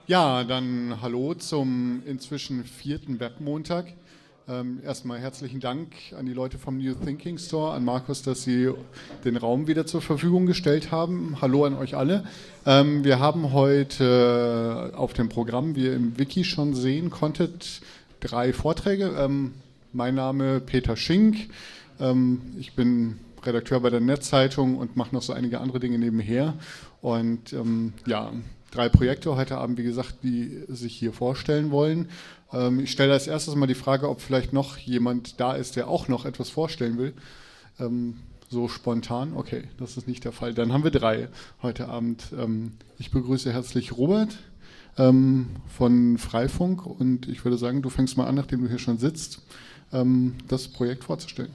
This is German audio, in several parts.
Ja, dann hallo zum inzwischen vierten Webmontag. Erstmal herzlichen Dank an die Leute vom New Thinking Store, an Markus, dass sie den Raum wieder zur Verfügung gestellt haben. Hallo an euch alle. Wir haben heute auf dem Programm, wie ihr im Wiki schon sehen konntet, 3 Vorträge. Mein Name Peter Schink. Ich bin Redakteur bei der Netzzeitung und mache noch so einige andere Dinge nebenher. Und ja, 3 Projekte heute Abend, wie gesagt, die sich hier vorstellen wollen. Ich stelle als erstes mal die Frage, ob vielleicht noch jemand da ist, der auch noch etwas vorstellen will. So spontan? Okay, das ist nicht der Fall. Dann haben wir 3 heute Abend. Ich begrüße herzlich Robert von Freifunk und ich würde sagen, du fängst mal an, nachdem du hier schon sitzt, das Projekt vorzustellen.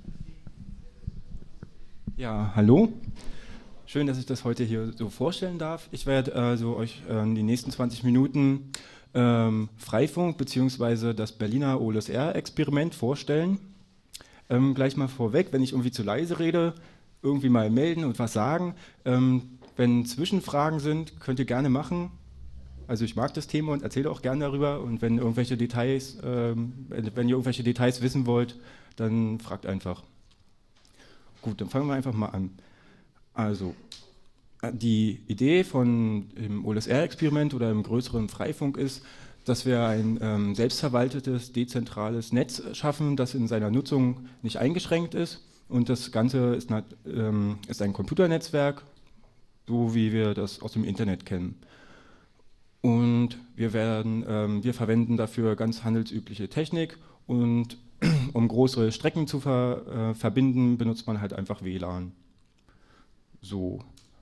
Ja, hallo. Schön, dass ich das heute hier so vorstellen darf. Ich werde euch die nächsten 20 Minuten Freifunk bzw. das Berliner OLSR-Experiment vorstellen. Gleich mal vorweg, wenn ich irgendwie zu leise rede, irgendwie mal melden und was sagen. Wenn Zwischenfragen sind, könnt ihr gerne machen. Also ich mag das Thema und erzähle auch gerne darüber. Und wenn ihr irgendwelche Details wissen wollt, dann fragt einfach. Gut, dann fangen wir einfach mal an. Also, die Idee von dem OLSR-Experiment oder im größeren Freifunk ist, dass wir ein selbstverwaltetes, dezentrales Netz schaffen, das in seiner Nutzung nicht eingeschränkt ist. Und das Ganze ist ein Computernetzwerk, so wie wir das aus dem Internet kennen. Und wir verwenden dafür ganz handelsübliche Technik und um größere Strecken zu verbinden, benutzt man halt einfach WLAN. So.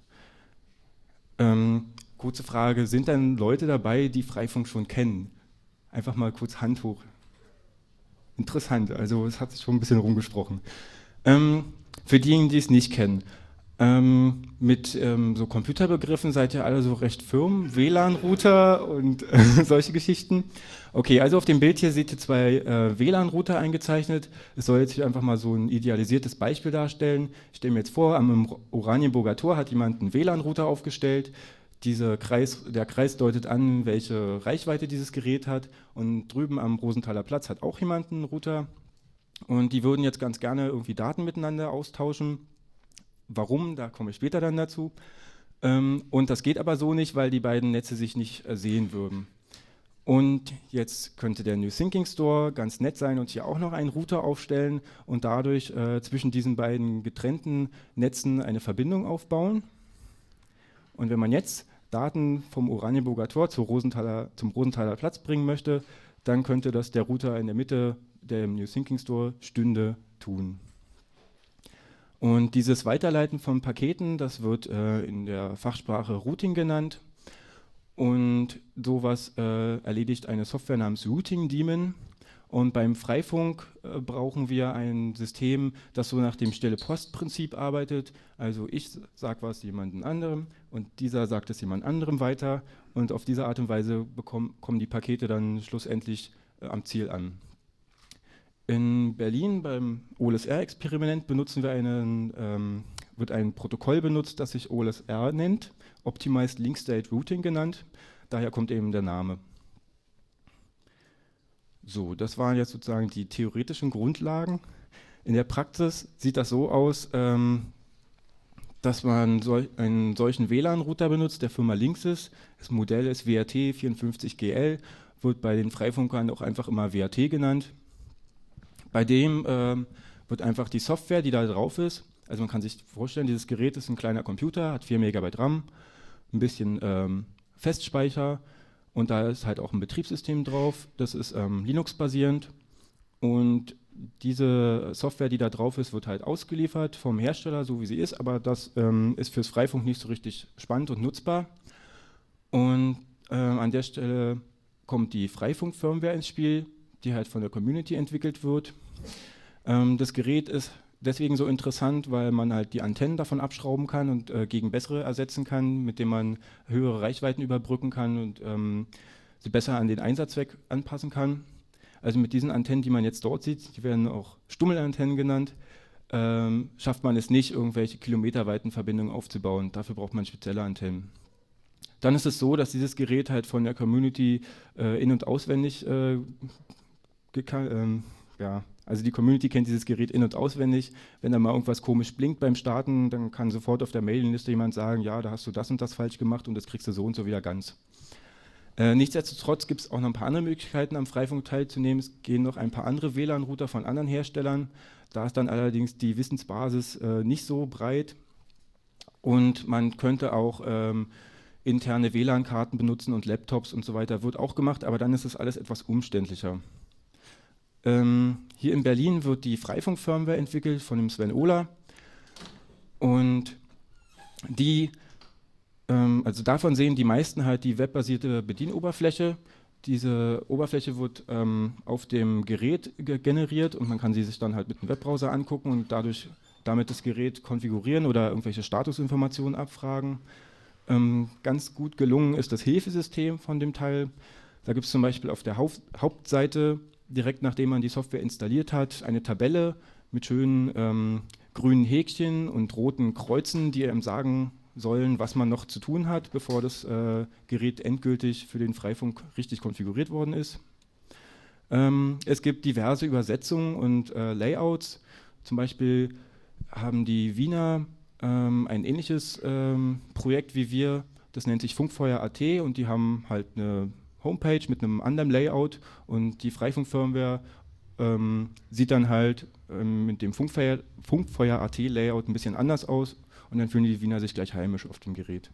Kurze Frage, sind denn Leute dabei, die Freifunk schon kennen? Einfach mal kurz Hand hoch. Interessant, also es hat sich schon ein bisschen rumgesprochen. Für diejenigen, die es nicht kennen, mit so Computerbegriffen seid ihr alle so recht firm, WLAN-Router und solche Geschichten. Okay, also auf dem Bild hier seht ihr 2 WLAN-Router eingezeichnet. Es soll jetzt hier einfach mal so ein idealisiertes Beispiel darstellen. Ich stelle mir jetzt vor, am Oranienburger Tor hat jemand einen WLAN-Router aufgestellt. Der Kreis deutet an, welche Reichweite dieses Gerät hat. Und drüben am Rosenthaler Platz hat auch jemand einen Router. Und die würden jetzt ganz gerne irgendwie Daten miteinander austauschen. Warum, da komme ich später dann dazu. Und das geht aber so nicht, weil die beiden Netze sich nicht sehen würden. Und jetzt könnte der New Thinking Store ganz nett sein und hier auch noch einen Router aufstellen und dadurch zwischen diesen beiden getrennten Netzen eine Verbindung aufbauen. Und wenn man jetzt Daten vom Oranienburger Tor zum Rosenthaler Platz bringen möchte, dann könnte das der Router in der Mitte, der im New Thinking Store stünde, tun. Und dieses Weiterleiten von Paketen, das wird in der Fachsprache Routing genannt. Und sowas erledigt eine Software namens Routing Daemon. Und beim Freifunk brauchen wir ein System, das so nach dem Stille-Post-Prinzip arbeitet. Also ich sage was jemandem anderem und dieser sagt es jemand anderem weiter. Und auf diese Art und Weise kommen die Pakete dann schlussendlich am Ziel an. In Berlin beim OLSR-Experiment wird ein Protokoll benutzt, das sich OLSR nennt, Optimized Link State Routing genannt. Daher kommt eben der Name. So, das waren jetzt sozusagen die theoretischen Grundlagen. In der Praxis sieht das so aus, dass man einen solchen WLAN-Router benutzt, der Firma Linksys. Das Modell ist WRT54GL, wird bei den Freifunkern auch einfach immer WRT genannt. Bei dem wird einfach die Software, die da drauf ist, also man kann sich vorstellen, dieses Gerät ist ein kleiner Computer, hat 4 MB RAM, ein bisschen Festspeicher und da ist halt auch ein Betriebssystem drauf, das ist Linux-basierend und diese Software, die da drauf ist, wird halt ausgeliefert vom Hersteller, so wie sie ist, aber das ist fürs Freifunk nicht so richtig spannend und nutzbar. Und an der Stelle kommt die Freifunk-Firmware ins Spiel, die halt von der Community entwickelt wird. Das Gerät ist deswegen so interessant, weil man halt die Antennen davon abschrauben kann und gegen bessere ersetzen kann, mit denen man höhere Reichweiten überbrücken kann und sie besser an den Einsatzzweck anpassen kann. Also mit diesen Antennen, die man jetzt dort sieht, die werden auch Stummelantennen genannt, schafft man es nicht, irgendwelche kilometerweiten Verbindungen aufzubauen. Dafür braucht man spezielle Antennen. Dann ist es so, dass dieses Gerät halt von der Community in- und auswendig also die Community kennt dieses Gerät in- und auswendig. Wenn da mal irgendwas komisch blinkt beim Starten, dann kann sofort auf der Mailingliste jemand sagen, ja, da hast du das und das falsch gemacht und das kriegst du so und so wieder ganz. Nichtsdestotrotz gibt es auch noch ein paar andere Möglichkeiten, am Freifunk teilzunehmen. Es gehen noch ein paar andere WLAN-Router von anderen Herstellern. Da ist dann allerdings die Wissensbasis nicht so breit. Und man könnte auch interne WLAN-Karten benutzen und Laptops und so weiter. Wird auch gemacht, aber dann ist das alles etwas umständlicher. Hier in Berlin wird die Freifunk-Firmware entwickelt von dem Sven Ohler. Und also davon sehen die meisten halt die webbasierte Bedienoberfläche. Diese Oberfläche wird auf dem Gerät generiert und man kann sie sich dann halt mit dem Webbrowser angucken und damit das Gerät konfigurieren oder irgendwelche Statusinformationen abfragen. Ganz gut gelungen ist das Hilfesystem von dem Teil. Da gibt es zum Beispiel auf der Hauptseite, direkt nachdem man die Software installiert hat, eine Tabelle mit schönen grünen Häkchen und roten Kreuzen, die einem sagen sollen, was man noch zu tun hat, bevor das Gerät endgültig für den Freifunk richtig konfiguriert worden ist. Es gibt diverse Übersetzungen und Layouts. Zum Beispiel haben die Wiener ein ähnliches Projekt wie wir, das nennt sich Funkfeuer.at und die haben halt eine Homepage mit einem anderen Layout und die Freifunk-Firmware sieht dann halt mit dem Funkfeuer.at Layout ein bisschen anders aus und dann fühlen die Wiener sich gleich heimisch auf dem Gerät.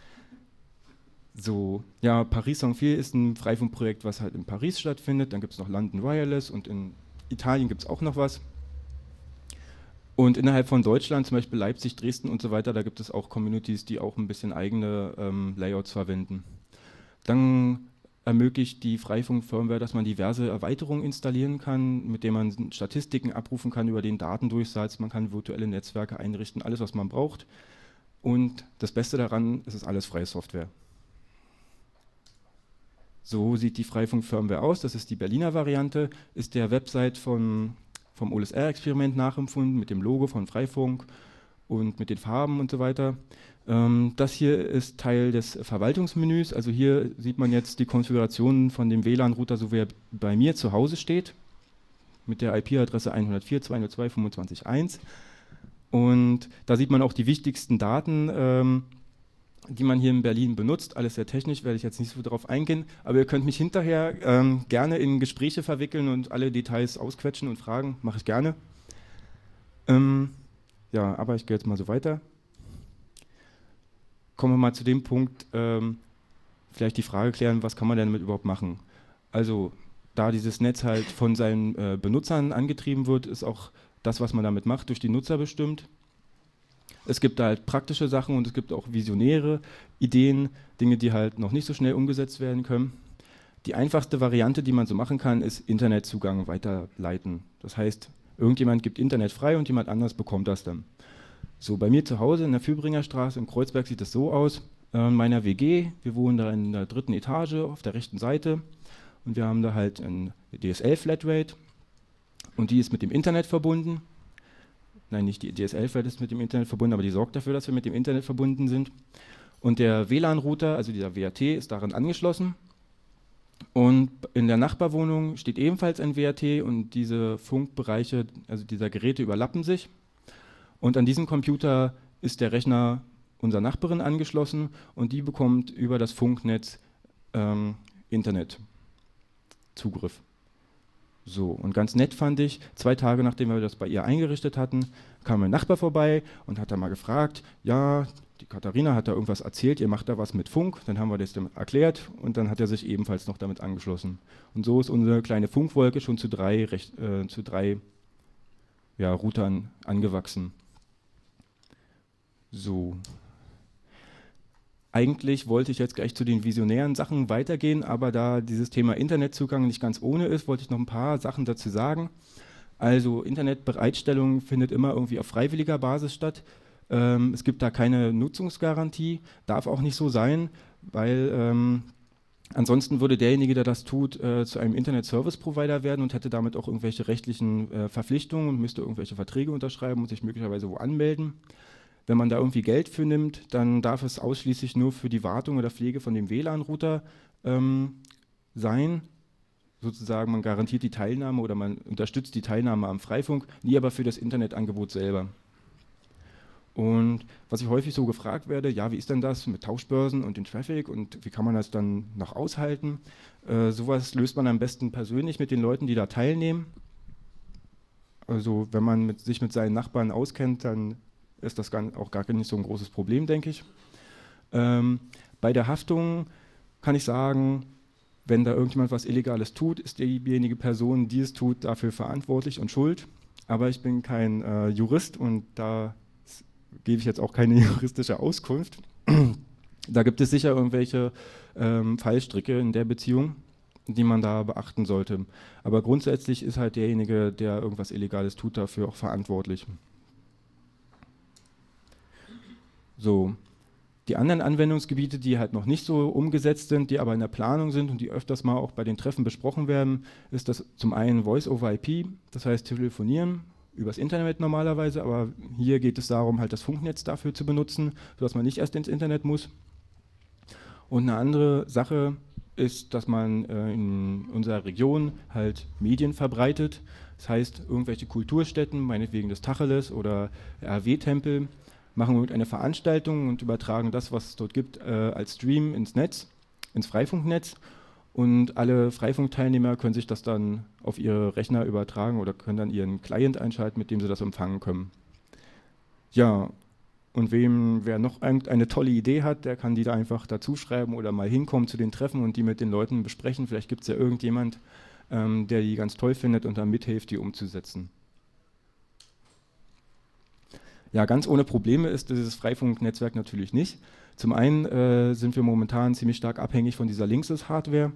So, ja, Paris Song 4 ist ein Freifunkprojekt, was halt in Paris stattfindet, dann gibt es noch London Wireless und in Italien gibt es auch noch was. Und innerhalb von Deutschland, zum Beispiel Leipzig, Dresden und so weiter, da gibt es auch Communities, die auch ein bisschen eigene Layouts verwenden. Dann ermöglicht die Freifunk-Firmware, dass man diverse Erweiterungen installieren kann, mit denen man Statistiken abrufen kann über den Datendurchsatz, man kann virtuelle Netzwerke einrichten, alles, was man braucht. Und das Beste daran, es ist alles freie Software. So sieht die Freifunk-Firmware aus, das ist die Berliner Variante, ist der Website vom OLSR-Experiment nachempfunden, mit dem Logo von Freifunk und mit den Farben und so weiter. Das hier ist Teil des Verwaltungsmenüs, also hier sieht man jetzt die Konfiguration von dem WLAN-Router, so wie er bei mir zu Hause steht, mit der IP-Adresse 104.202.25.1. Und da sieht man auch die wichtigsten Daten, die man hier in Berlin benutzt. Alles sehr technisch, werde ich jetzt nicht so darauf eingehen, aber ihr könnt mich hinterher gerne in Gespräche verwickeln und alle Details ausquetschen und fragen, mache ich gerne. Ja, aber ich gehe jetzt mal so weiter. Kommen wir mal zu dem Punkt, vielleicht die Frage klären, was kann man denn damit überhaupt machen? Also, da dieses Netz halt von seinen Benutzern angetrieben wird, ist auch das, was man damit macht, durch die Nutzer bestimmt. Es gibt da halt praktische Sachen und es gibt auch visionäre Ideen, Dinge, die halt noch nicht so schnell umgesetzt werden können. Die einfachste Variante, die man so machen kann, ist Internetzugang weiterleiten. Das heißt, irgendjemand gibt Internet frei und jemand anders bekommt das dann. So, bei mir zu Hause in der Führingerstraße in Kreuzberg sieht es so aus. In meiner WG, wir wohnen da in der 3. Etage auf der rechten Seite und wir haben da halt eine DSL-Flatrate und die ist mit dem Internet verbunden. Nein, nicht die DSL-Flat ist mit dem Internet verbunden, aber die sorgt dafür, dass wir mit dem Internet verbunden sind. Und der WLAN-Router, also dieser WRT, ist daran angeschlossen. Und in der Nachbarwohnung steht ebenfalls ein WRT und diese Funkbereiche, also dieser Geräte überlappen sich. Und an diesem Computer ist der Rechner unserer Nachbarin angeschlossen und die bekommt über das Funknetz Internetzugriff. So, und ganz nett fand ich, 2 Tage nachdem wir das bei ihr eingerichtet hatten, kam mein Nachbar vorbei und hat da mal gefragt, ja, die Katharina hat da irgendwas erzählt, ihr macht da was mit Funk, dann haben wir das dem erklärt und dann hat er sich ebenfalls noch damit angeschlossen. Und so ist unsere kleine Funkwolke schon zu drei Routern angewachsen. So. Eigentlich wollte ich jetzt gleich zu den visionären Sachen weitergehen, aber da dieses Thema Internetzugang nicht ganz ohne ist, wollte ich noch ein paar Sachen dazu sagen. Also Internetbereitstellung findet immer irgendwie auf freiwilliger Basis statt. Es gibt da keine Nutzungsgarantie, darf auch nicht so sein, weil ansonsten würde derjenige, der das tut, zu einem Internet-Service-Provider werden und hätte damit auch irgendwelche rechtlichen Verpflichtungen und müsste irgendwelche Verträge unterschreiben und sich möglicherweise wo anmelden. Wenn man da irgendwie Geld für nimmt, dann darf es ausschließlich nur für die Wartung oder Pflege von dem WLAN-Router sein. Sozusagen, man garantiert die Teilnahme oder man unterstützt die Teilnahme am Freifunk, nie aber für das Internetangebot selber. Und was ich häufig so gefragt werde, ja, wie ist denn das mit Tauschbörsen und dem Traffic und wie kann man das dann noch aushalten? Sowas löst man am besten persönlich mit den Leuten, die da teilnehmen. Also wenn man sich mit seinen Nachbarn auskennt, dann ist das auch gar nicht so ein großes Problem, denke ich. Bei der Haftung kann ich sagen, wenn da irgendjemand was Illegales tut, ist diejenige Person, die es tut, dafür verantwortlich und schuld. Aber ich bin kein Jurist und da gebe ich jetzt auch keine juristische Auskunft. Da gibt es sicher irgendwelche Fallstricke in der Beziehung, die man da beachten sollte. Aber grundsätzlich ist halt derjenige, der irgendwas Illegales tut, dafür auch verantwortlich. So, die anderen Anwendungsgebiete, die halt noch nicht so umgesetzt sind, die aber in der Planung sind und die öfters mal auch bei den Treffen besprochen werden, ist das zum einen Voice-over-IP, das heißt Telefonieren übers Internet normalerweise, aber hier geht es darum, halt das Funknetz dafür zu benutzen, sodass man nicht erst ins Internet muss. Und eine andere Sache ist, dass man in unserer Region halt Medien verbreitet, das heißt irgendwelche Kulturstätten, meinetwegen des Tacheles oder RW-Tempel, machen irgendeine Veranstaltung und übertragen das, was es dort gibt, als Stream ins Netz, ins Freifunknetz. Und alle Freifunkteilnehmer können sich das dann auf ihre Rechner übertragen oder können dann ihren Client einschalten, mit dem sie das empfangen können. Ja, und wer noch eine tolle Idee hat, der kann die da einfach dazu schreiben oder mal hinkommen zu den Treffen und die mit den Leuten besprechen. Vielleicht gibt es ja irgendjemand, der die ganz toll findet und dann mithilft, die umzusetzen. Ja, ganz ohne Probleme ist dieses Freifunknetzwerk natürlich nicht. Zum einen sind wir momentan ziemlich stark abhängig von dieser Linksys-Hardware.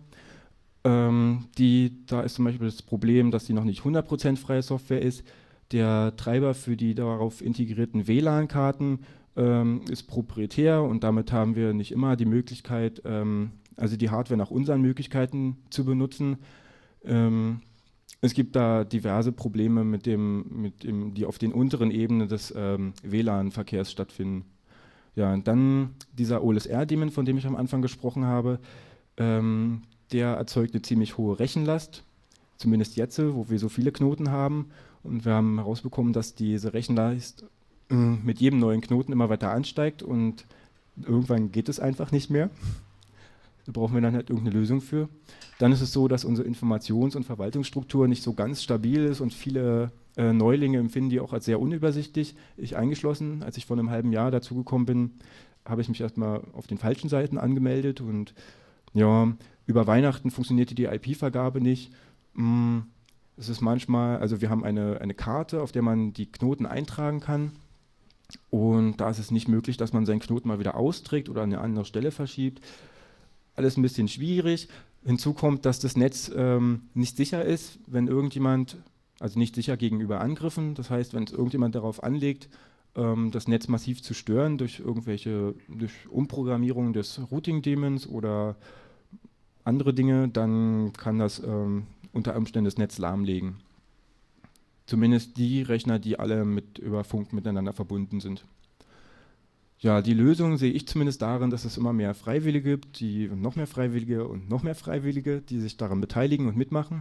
Da ist zum Beispiel das Problem, dass die noch nicht 100% freie Software ist. Der Treiber für die darauf integrierten WLAN-Karten ist proprietär und damit haben wir nicht immer die Möglichkeit, also die Hardware nach unseren Möglichkeiten zu benutzen. Es gibt da diverse Probleme, die auf den unteren Ebenen des WLAN-Verkehrs stattfinden. Ja, und dann dieser OLSR-Daemon, von dem ich am Anfang gesprochen habe, der erzeugt eine ziemlich hohe Rechenlast, zumindest jetzt, wo wir so viele Knoten haben. Und wir haben herausbekommen, dass diese Rechenlast mit jedem neuen Knoten immer weiter ansteigt und irgendwann geht es einfach nicht mehr. Da brauchen wir dann halt irgendeine Lösung für. Dann ist es so, dass unsere Informations- und Verwaltungsstruktur nicht so ganz stabil ist und viele Neulinge empfinden die auch als sehr unübersichtlich. Ich eingeschlossen, als ich vor einem halben Jahr dazugekommen bin, habe ich mich erstmal auf den falschen Seiten angemeldet und ja, über Weihnachten funktionierte die IP-Vergabe nicht. Es ist manchmal, also wir haben eine Karte, auf der man die Knoten eintragen kann und da ist es nicht möglich, dass man seinen Knoten mal wieder austrägt oder an eine andere Stelle verschiebt. Alles ein bisschen schwierig. Hinzu kommt, dass das Netz nicht sicher ist, wenn irgendjemand, also nicht sicher gegenüber Angriffen, das heißt, wenn es irgendjemand darauf anlegt, das Netz massiv zu stören durch Umprogrammierung des Routing-Daemons oder andere Dinge, dann kann das unter Umständen das Netz lahmlegen. Zumindest die Rechner, die alle über Funk miteinander verbunden sind. Ja, die Lösung sehe ich zumindest darin, dass es immer mehr Freiwillige gibt, noch mehr Freiwillige und noch mehr Freiwillige, die sich daran beteiligen und mitmachen.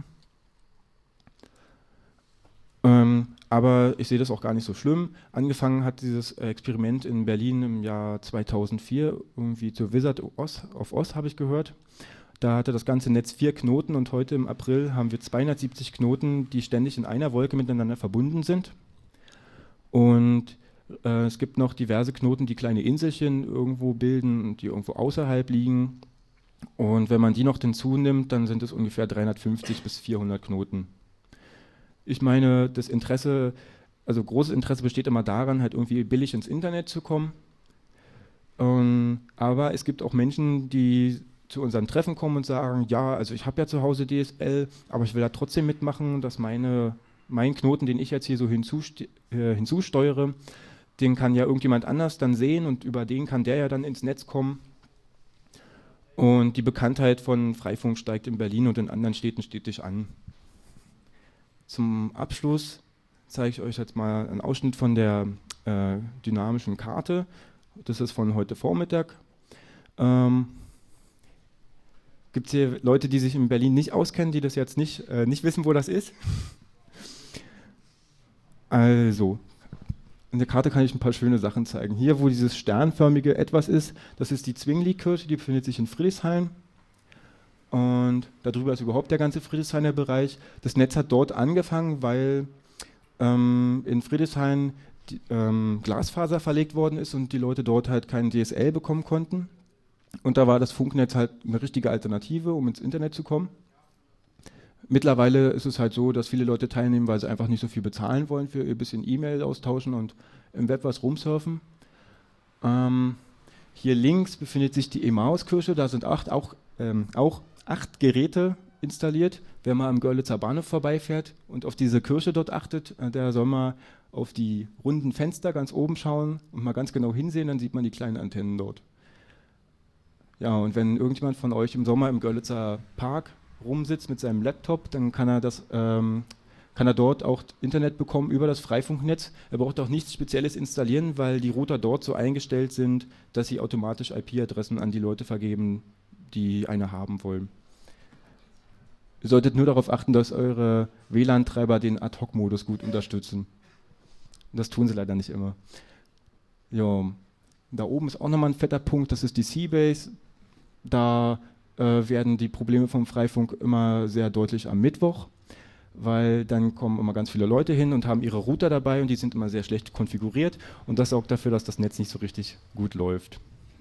Aber ich sehe das auch gar nicht so schlimm. Angefangen hat dieses Experiment in Berlin im Jahr 2004, irgendwie zur Wizard of Oz habe ich gehört. Da hatte das ganze Netz 4 Knoten und heute im April haben wir 270 Knoten, die ständig in einer Wolke miteinander verbunden sind. Und es gibt noch diverse Knoten, die kleine Inselchen irgendwo bilden und die irgendwo außerhalb liegen. Und wenn man die noch hinzunimmt, dann sind es ungefähr 350 bis 400 Knoten. Ich meine, das Interesse, also großes Interesse besteht immer daran, halt irgendwie billig ins Internet zu kommen. Aber es gibt auch Menschen, die zu unseren Treffen kommen und sagen, ja, also ich habe ja zu Hause DSL, aber ich will da trotzdem mitmachen, dass mein Knoten, den ich jetzt hier so hinzusteuere, den kann ja irgendjemand anders dann sehen und über den kann der ja dann ins Netz kommen. Und die Bekanntheit von Freifunk steigt in Berlin und in anderen Städten stetig an. Zum Abschluss zeige ich euch jetzt mal einen Ausschnitt von der dynamischen Karte. Das ist von heute Vormittag. Gibt es hier Leute, die sich in Berlin nicht auskennen, die das jetzt nicht wissen, wo das ist? Also, in der Karte kann ich ein paar schöne Sachen zeigen. Hier, wo dieses sternförmige Etwas ist, das ist die Zwingli-Kirche, die befindet sich in Friedrichshain. Und darüber ist überhaupt der ganze Friedrichshainer Bereich. Das Netz hat dort angefangen, weil in Friedrichshain Glasfaser verlegt worden ist und die Leute dort halt keinen DSL bekommen konnten. Und da war das Funknetz halt eine richtige Alternative, um ins Internet zu kommen. Mittlerweile ist es halt so, dass viele Leute teilnehmen, weil sie einfach nicht so viel bezahlen wollen für ein bisschen E-Mail austauschen und im Web was rumsurfen. Hier links befindet sich die Emmaus-Kirche, da sind auch 8 Geräte installiert. Wer mal am Görlitzer Bahnhof vorbeifährt und auf diese Kirche dort achtet, der soll mal auf die runden Fenster ganz oben schauen und mal ganz genau hinsehen, dann sieht man die kleinen Antennen dort. Ja, und wenn irgendjemand von euch im Sommer im Görlitzer Park rumsitzt mit seinem Laptop, dann kann er dort auch Internet bekommen über das Freifunknetz. Er braucht auch nichts Spezielles installieren, weil die Router dort so eingestellt sind, dass sie automatisch IP-Adressen an die Leute vergeben, die eine haben wollen. Ihr solltet nur darauf achten, dass eure WLAN-Treiber den Ad-Hoc-Modus gut unterstützen. Das tun sie leider nicht immer. Ja, da oben ist auch nochmal ein fetter Punkt, das ist die Seabase. Da werden die Probleme vom Freifunk immer sehr deutlich am Mittwoch, weil dann kommen immer ganz viele Leute hin und haben ihre Router dabei und die sind immer sehr schlecht konfiguriert und das sorgt dafür, dass das Netz nicht so richtig gut läuft.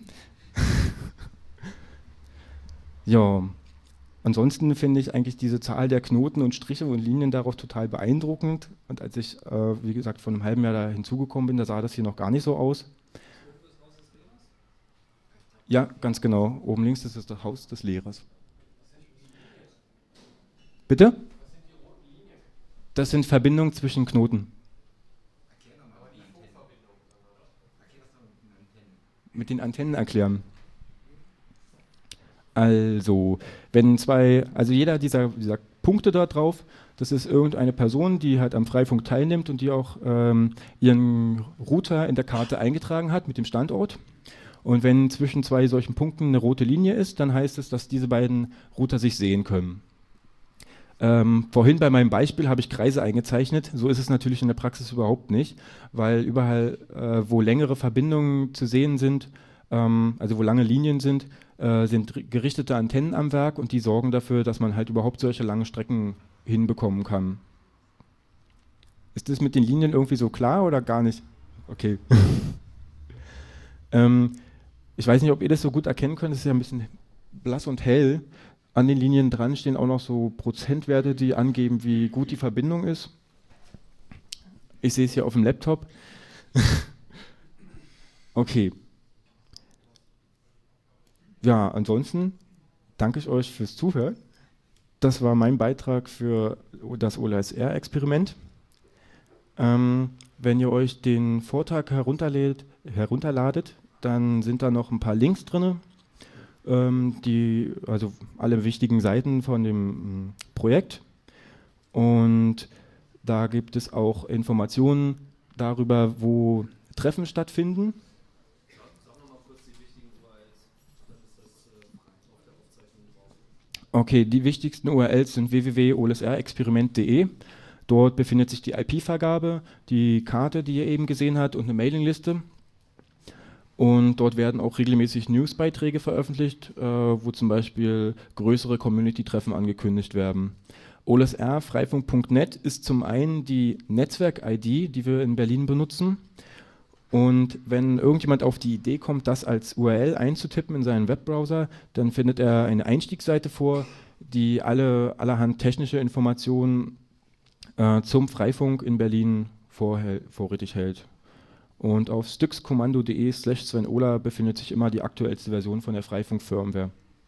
Ja, ansonsten finde ich eigentlich diese Zahl der Knoten und Striche und Linien darauf total beeindruckend und als ich, wie gesagt, vor einem halben Jahr da hinzugekommen bin, da sah das hier noch gar nicht so aus. Ja, ganz genau. Oben links ist das Haus des Lehrers. Bitte? Das sind Verbindungen zwischen Knoten. Mit den Antennen erklären. Also, jeder dieser Punkte da drauf, das ist irgendeine Person, die halt am Freifunk teilnimmt und die auch ihren Router in der Karte eingetragen hat mit dem Standort. Und wenn zwischen 2 solchen Punkten eine rote Linie ist, dann heißt es, dass diese beiden Router sich sehen können. Vorhin bei meinem Beispiel habe ich Kreise eingezeichnet. So ist es natürlich in der Praxis überhaupt nicht, weil überall, wo längere Verbindungen zu sehen sind, also wo lange Linien sind gerichtete Antennen am Werk und die sorgen dafür, dass man halt überhaupt solche lange Strecken hinbekommen kann. Ist das mit den Linien irgendwie so klar oder gar nicht? Okay. Ich weiß nicht, ob ihr das so gut erkennen könnt, es ist ja ein bisschen blass und hell. An den Linien dran stehen auch noch so Prozentwerte, die angeben, wie gut die Verbindung ist. Ich sehe es hier auf dem Laptop. Okay. Ja, ansonsten danke ich euch fürs Zuhören. Das war mein Beitrag für das OLSR-Experiment. Wenn ihr euch den Vortrag herunterladet, dann sind da noch ein paar Links drin, also alle wichtigen Seiten von dem Projekt. Und da gibt es auch Informationen darüber, wo Treffen stattfinden. Sag nochmal kurz die wichtigen URLs. Dann ist das auf der Aufzeichnung drauf. Okay, die wichtigsten URLs sind www.olsrexperiment.de. Dort befindet sich die IP-Vergabe, die Karte, die ihr eben gesehen habt, und eine Mailingliste. Und dort werden auch regelmäßig Newsbeiträge veröffentlicht, wo zum Beispiel größere Community-Treffen angekündigt werden. OLSR freifunk.net ist zum einen die Netzwerk-ID, die wir in Berlin benutzen. Und wenn irgendjemand auf die Idee kommt, das als URL einzutippen in seinen Webbrowser, dann findet er eine Einstiegsseite vor, die allerhand technische Informationen zum Freifunk in Berlin vorrätig hält. Und auf styxkommando.de/Sven-Ola befindet sich immer die aktuellste Version von der Freifunk-Firmware.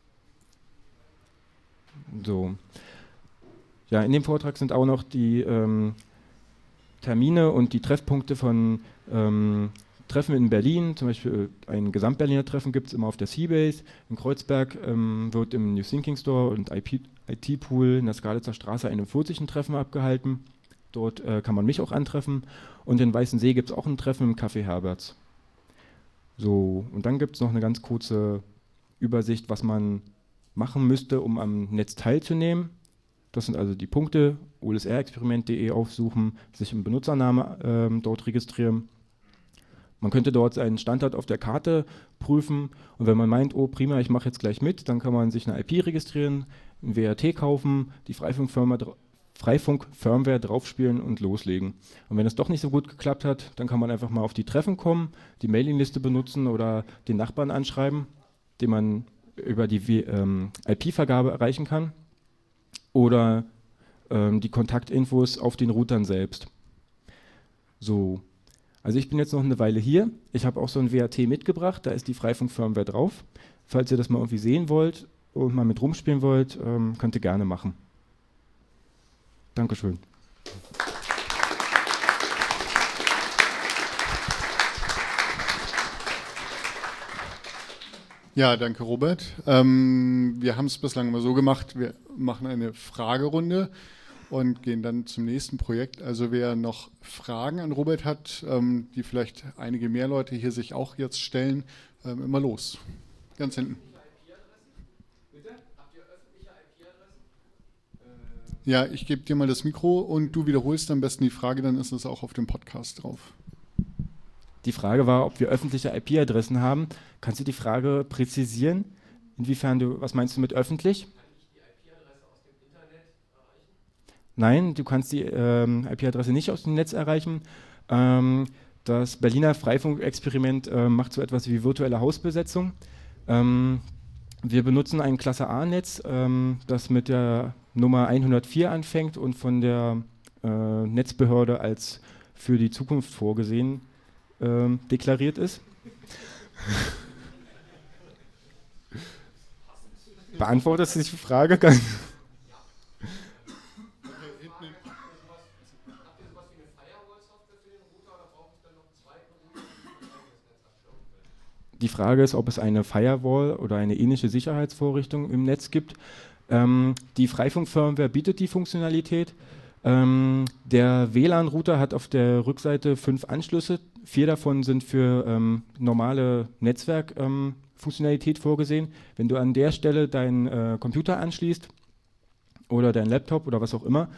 So. Ja, in dem Vortrag sind auch noch die Termine und die Treffpunkte von Treffen in Berlin, zum Beispiel ein Gesamtberliner Treffen gibt es immer auf der Seabase, in Kreuzberg wird im New Thinking Store und IT-Pool in der Skalitzer Straße 41 ein Treffen abgehalten. Dort kann man mich auch antreffen. Und in Weißensee gibt es auch ein Treffen im Café Herberts. So, und dann gibt es noch eine ganz kurze Übersicht, was man machen müsste, um am Netz teilzunehmen. Das sind also die Punkte: olsrexperiment.de aufsuchen, sich im Benutzername dort registrieren. Man könnte dort seinen Standort auf der Karte prüfen, und wenn man meint, oh prima, ich mache jetzt gleich mit, dann kann man sich eine IP registrieren, ein WRT kaufen, die Freifunk-Firmware draufspielen und loslegen. Und wenn es doch nicht so gut geklappt hat, dann kann man einfach mal auf die Treffen kommen, die Mailingliste benutzen oder den Nachbarn anschreiben, den man über die IP-Vergabe erreichen kann, oder die Kontaktinfos auf den Routern selbst. So. Also ich bin jetzt noch eine Weile hier. Ich habe auch so ein WRT mitgebracht, da ist die Freifunk-Firmware drauf. Falls ihr das mal irgendwie sehen wollt und mal mit rumspielen wollt, könnt ihr gerne machen. Dankeschön. Ja, danke Robert. Wir haben es bislang immer so gemacht, wir machen eine Fragerunde und gehen dann zum nächsten Projekt. Also wer noch Fragen an Robert hat, die vielleicht einige mehr Leute hier sich auch jetzt stellen, immer los. Ganz hinten. Ja, ich gebe dir mal das Mikro und du wiederholst am besten die Frage, dann ist es auch auf dem Podcast drauf. Die Frage war, ob wir öffentliche IP-Adressen haben. Kannst du die Frage präzisieren? Inwiefern was meinst du mit öffentlich? Kann ich die IP-Adresse aus dem Internet erreichen? Nein, du kannst die IP-Adresse nicht aus dem Netz erreichen. Das Berliner Freifunk-Experiment macht so etwas wie virtuelle Hausbesetzung. Wir benutzen ein Klasse A-Netz, das mit der Nummer 104 anfängt und von der Netzbehörde als für die Zukunft vorgesehen deklariert ist. Beantwortest du die Frage? Die Frage ist, ob es eine Firewall oder eine ähnliche Sicherheitsvorrichtung im Netz gibt. Die Freifunk-Firmware bietet die Funktionalität. Der WLAN-Router hat auf der Rückseite 5 Anschlüsse. 4 davon sind für normale Netzwerkfunktionalität vorgesehen. Wenn du an der Stelle deinen Computer anschließt oder deinen Laptop oder was auch immer,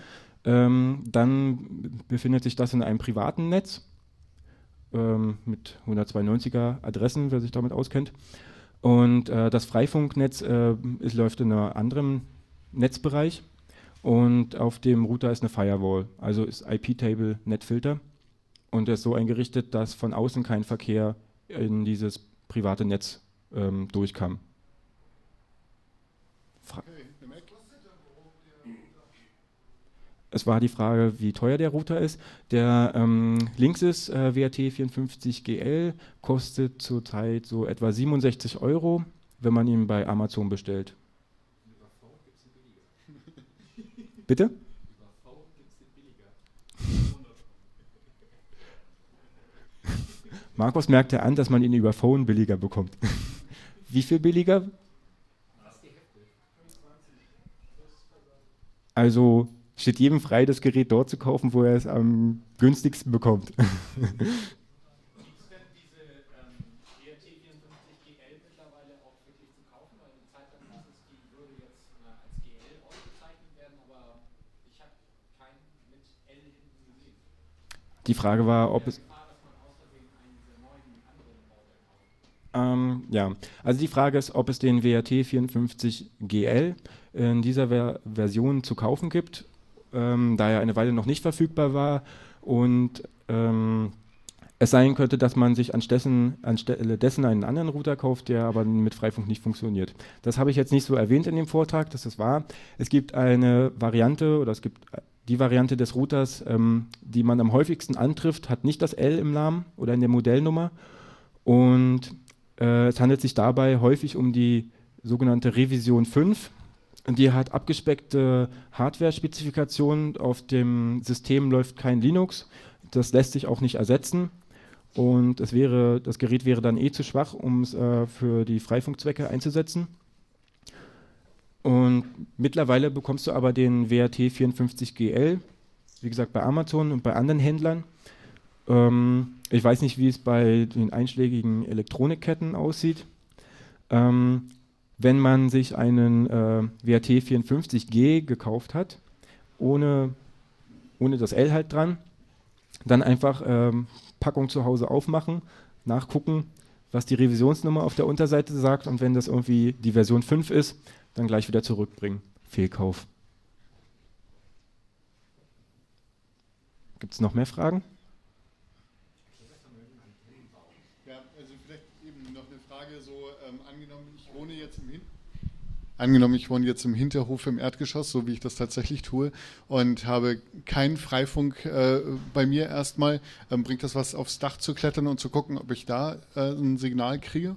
dann befindet sich das in einem privaten Netz mit 192er Adressen, wer sich damit auskennt. Und das Freifunknetz läuft in einem anderen Netzbereich. Und auf dem Router ist eine Firewall, also ist IP-Table Netfilter, und er ist so eingerichtet, dass von außen kein Verkehr in dieses private Netz durchkam. Es war die Frage, wie teuer der Router ist. Der Linksys WRT54GL kostet zurzeit so etwa 67 €, wenn man ihn bei Amazon bestellt. Bitte? Markus merkte an, dass man ihn über Phone billiger bekommt. Wie viel billiger? Also steht jedem frei, das Gerät dort zu kaufen, wo er es am günstigsten bekommt. Die Frage war, ob es... ja, also die Frage ist, ob es den WRT54GL in dieser Version zu kaufen gibt, da er eine Weile noch nicht verfügbar war und es sein könnte, dass man sich anstelle dessen einen anderen Router kauft, der aber mit Freifunk nicht funktioniert. Das habe ich jetzt nicht so erwähnt in dem Vortrag, dass das war. Es gibt eine Variante, oder es gibt die Variante des Routers, die man am häufigsten antrifft, hat nicht das L im Namen oder in der Modellnummer, und es handelt sich dabei häufig um die sogenannte Revision 5. Die hat abgespeckte Hardware-Spezifikationen. Auf dem System läuft kein Linux. Das lässt sich auch nicht ersetzen. Und das Gerät wäre dann zu schwach, um es für die Freifunkzwecke einzusetzen. Und mittlerweile bekommst du aber den WRT54GL wie gesagt, bei Amazon und bei anderen Händlern. Ich weiß nicht, wie es bei den einschlägigen Elektronikketten aussieht. Wenn man sich einen WRT 54G gekauft hat, ohne das L halt dran, dann einfach Packung zu Hause aufmachen, nachgucken, was die Revisionsnummer auf der Unterseite sagt, und wenn das irgendwie die Version 5 ist, dann gleich wieder zurückbringen. Fehlkauf. Gibt es noch mehr Fragen? Ja, also vielleicht eben noch eine Frage, so angenommen, ich wohne jetzt im Hinterhof im Erdgeschoss, so wie ich das tatsächlich tue, und habe keinen Freifunk bei mir erstmal. Bringt das was, aufs Dach zu klettern und zu gucken, ob ich da ein Signal kriege?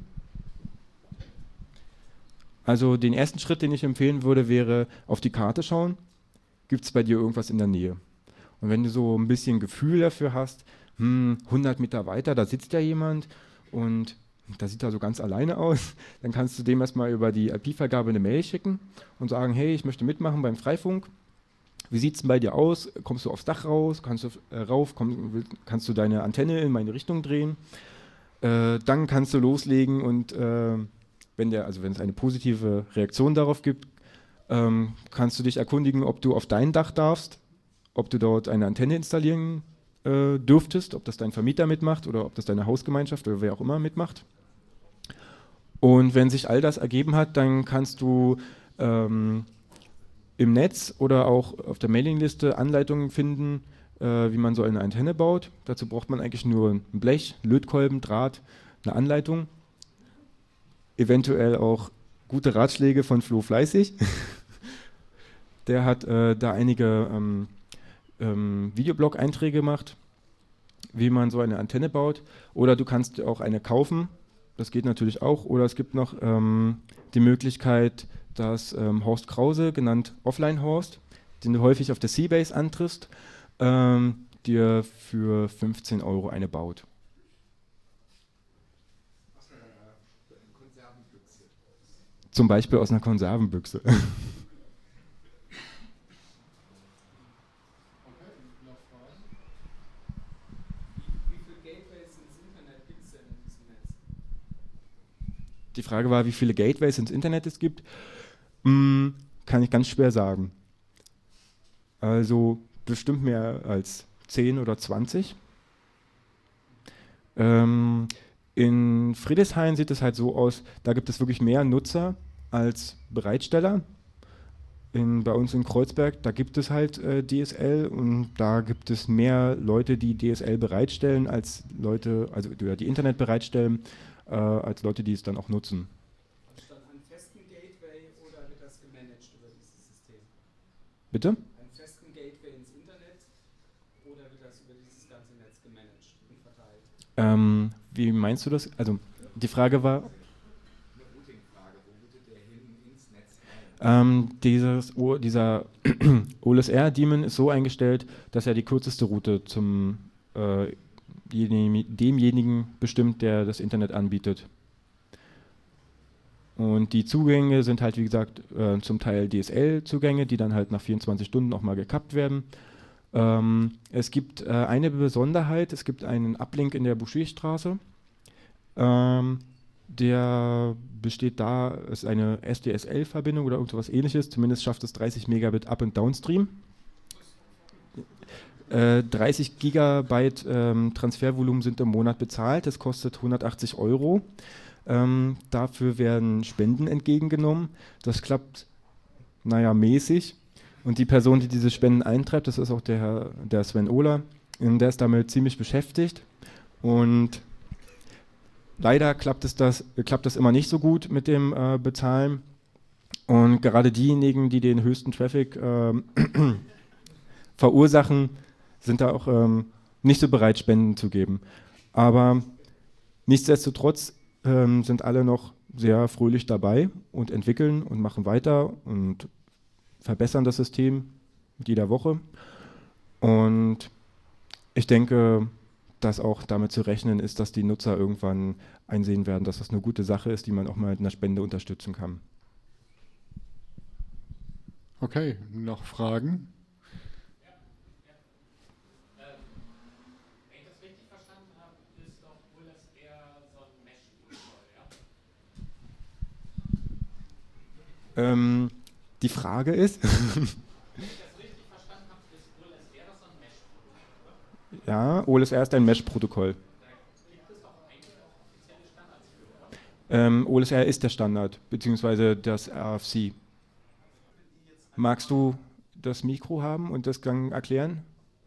Also den ersten Schritt, den ich empfehlen würde, wäre auf die Karte schauen. Gibt es bei dir irgendwas in der Nähe? Und wenn du so ein bisschen Gefühl dafür hast, 100 Meter weiter, da sitzt ja jemand und da sieht er so ganz alleine aus, dann kannst du dem erstmal über die IP-Vergabe eine Mail schicken und sagen, hey, ich möchte mitmachen beim Freifunk. Wie sieht es denn bei dir aus? Kommst du aufs Dach raus? Kannst du rauf? Kannst du deine Antenne in meine Richtung drehen? Dann kannst du loslegen und wenn es eine positive Reaktion darauf gibt, kannst du dich erkundigen, ob du auf dein Dach darfst, ob du dort eine Antenne installieren dürftest, ob das dein Vermieter mitmacht oder ob das deine Hausgemeinschaft oder wer auch immer mitmacht. Und wenn sich all das ergeben hat, dann kannst du im Netz oder auch auf der Mailingliste Anleitungen finden, wie man so eine Antenne baut. Dazu braucht man eigentlich nur ein Blech, Lötkolben, Draht, eine Anleitung. Eventuell auch gute Ratschläge von Flo Fleißig. Der hat da einige Videoblog-Einträge gemacht, wie man so eine Antenne baut. Oder du kannst auch eine kaufen, das geht natürlich auch. Oder es gibt noch die Möglichkeit, dass Horst Krause, genannt Offline Horst, den du häufig auf der Seabase antriffst, dir für 15 € eine baut. Zum Beispiel aus einer Konservenbüchse. Die Frage war, wie viele Gateways ins Internet es gibt. Kann ich ganz schwer sagen. Also bestimmt mehr als 10 oder 20. In Friedrichshain sieht es halt so aus, da gibt es wirklich mehr Nutzer als Bereitsteller. Bei uns in Kreuzberg, da gibt es halt DSL und da gibt es mehr Leute, die DSL bereitstellen, als Leute, also die Internet bereitstellen, als Leute, die es dann auch nutzen. Ist das ein festen Gateway oder wird das gemanagt über dieses System? Bitte? Einen festen Gateway ins Internet oder wird das über dieses ganze Netz gemanagt und verteilt? Wie meinst du das? Also die Frage war... Eine Routing-Frage, wo routet der hin ins Netz ein? Dieser OLSR-Daemon ist so eingestellt, dass er die kürzeste Route zum demjenigen bestimmt, der das Internet anbietet. Und die Zugänge sind halt, wie gesagt, zum Teil DSL-Zugänge, die dann halt nach 24 Stunden nochmal gekappt werden. Es gibt eine Besonderheit, es gibt einen Uplink in der Boucherstraße. Der besteht da, ist eine SDSL-Verbindung oder irgendwas ähnliches, zumindest schafft es 30 Megabit Up- und Downstream. 30 Gigabyte Transfervolumen sind im Monat bezahlt, das kostet 180 €. Dafür werden Spenden entgegengenommen. Das klappt, mäßig. Und die Person, die diese Spenden eintreibt, das ist auch der Sven Ohler, der ist damit ziemlich beschäftigt. Und leider klappt das immer nicht so gut mit dem Bezahlen. Und gerade diejenigen, die den höchsten Traffic verursachen, sind da auch nicht so bereit, Spenden zu geben. Aber nichtsdestotrotz sind alle noch sehr fröhlich dabei und entwickeln und machen weiter und verbessern das System mit jeder Woche. Und ich denke, dass auch damit zu rechnen ist, dass die Nutzer irgendwann einsehen werden, dass das eine gute Sache ist, die man auch mal mit einer Spende unterstützen kann. Okay, noch Fragen? Die Frage ist... Ja, OLSR ist ein Mesh-Protokoll. OLSR ist der Standard, beziehungsweise das RFC. Magst du das Mikro haben und das dann erklären?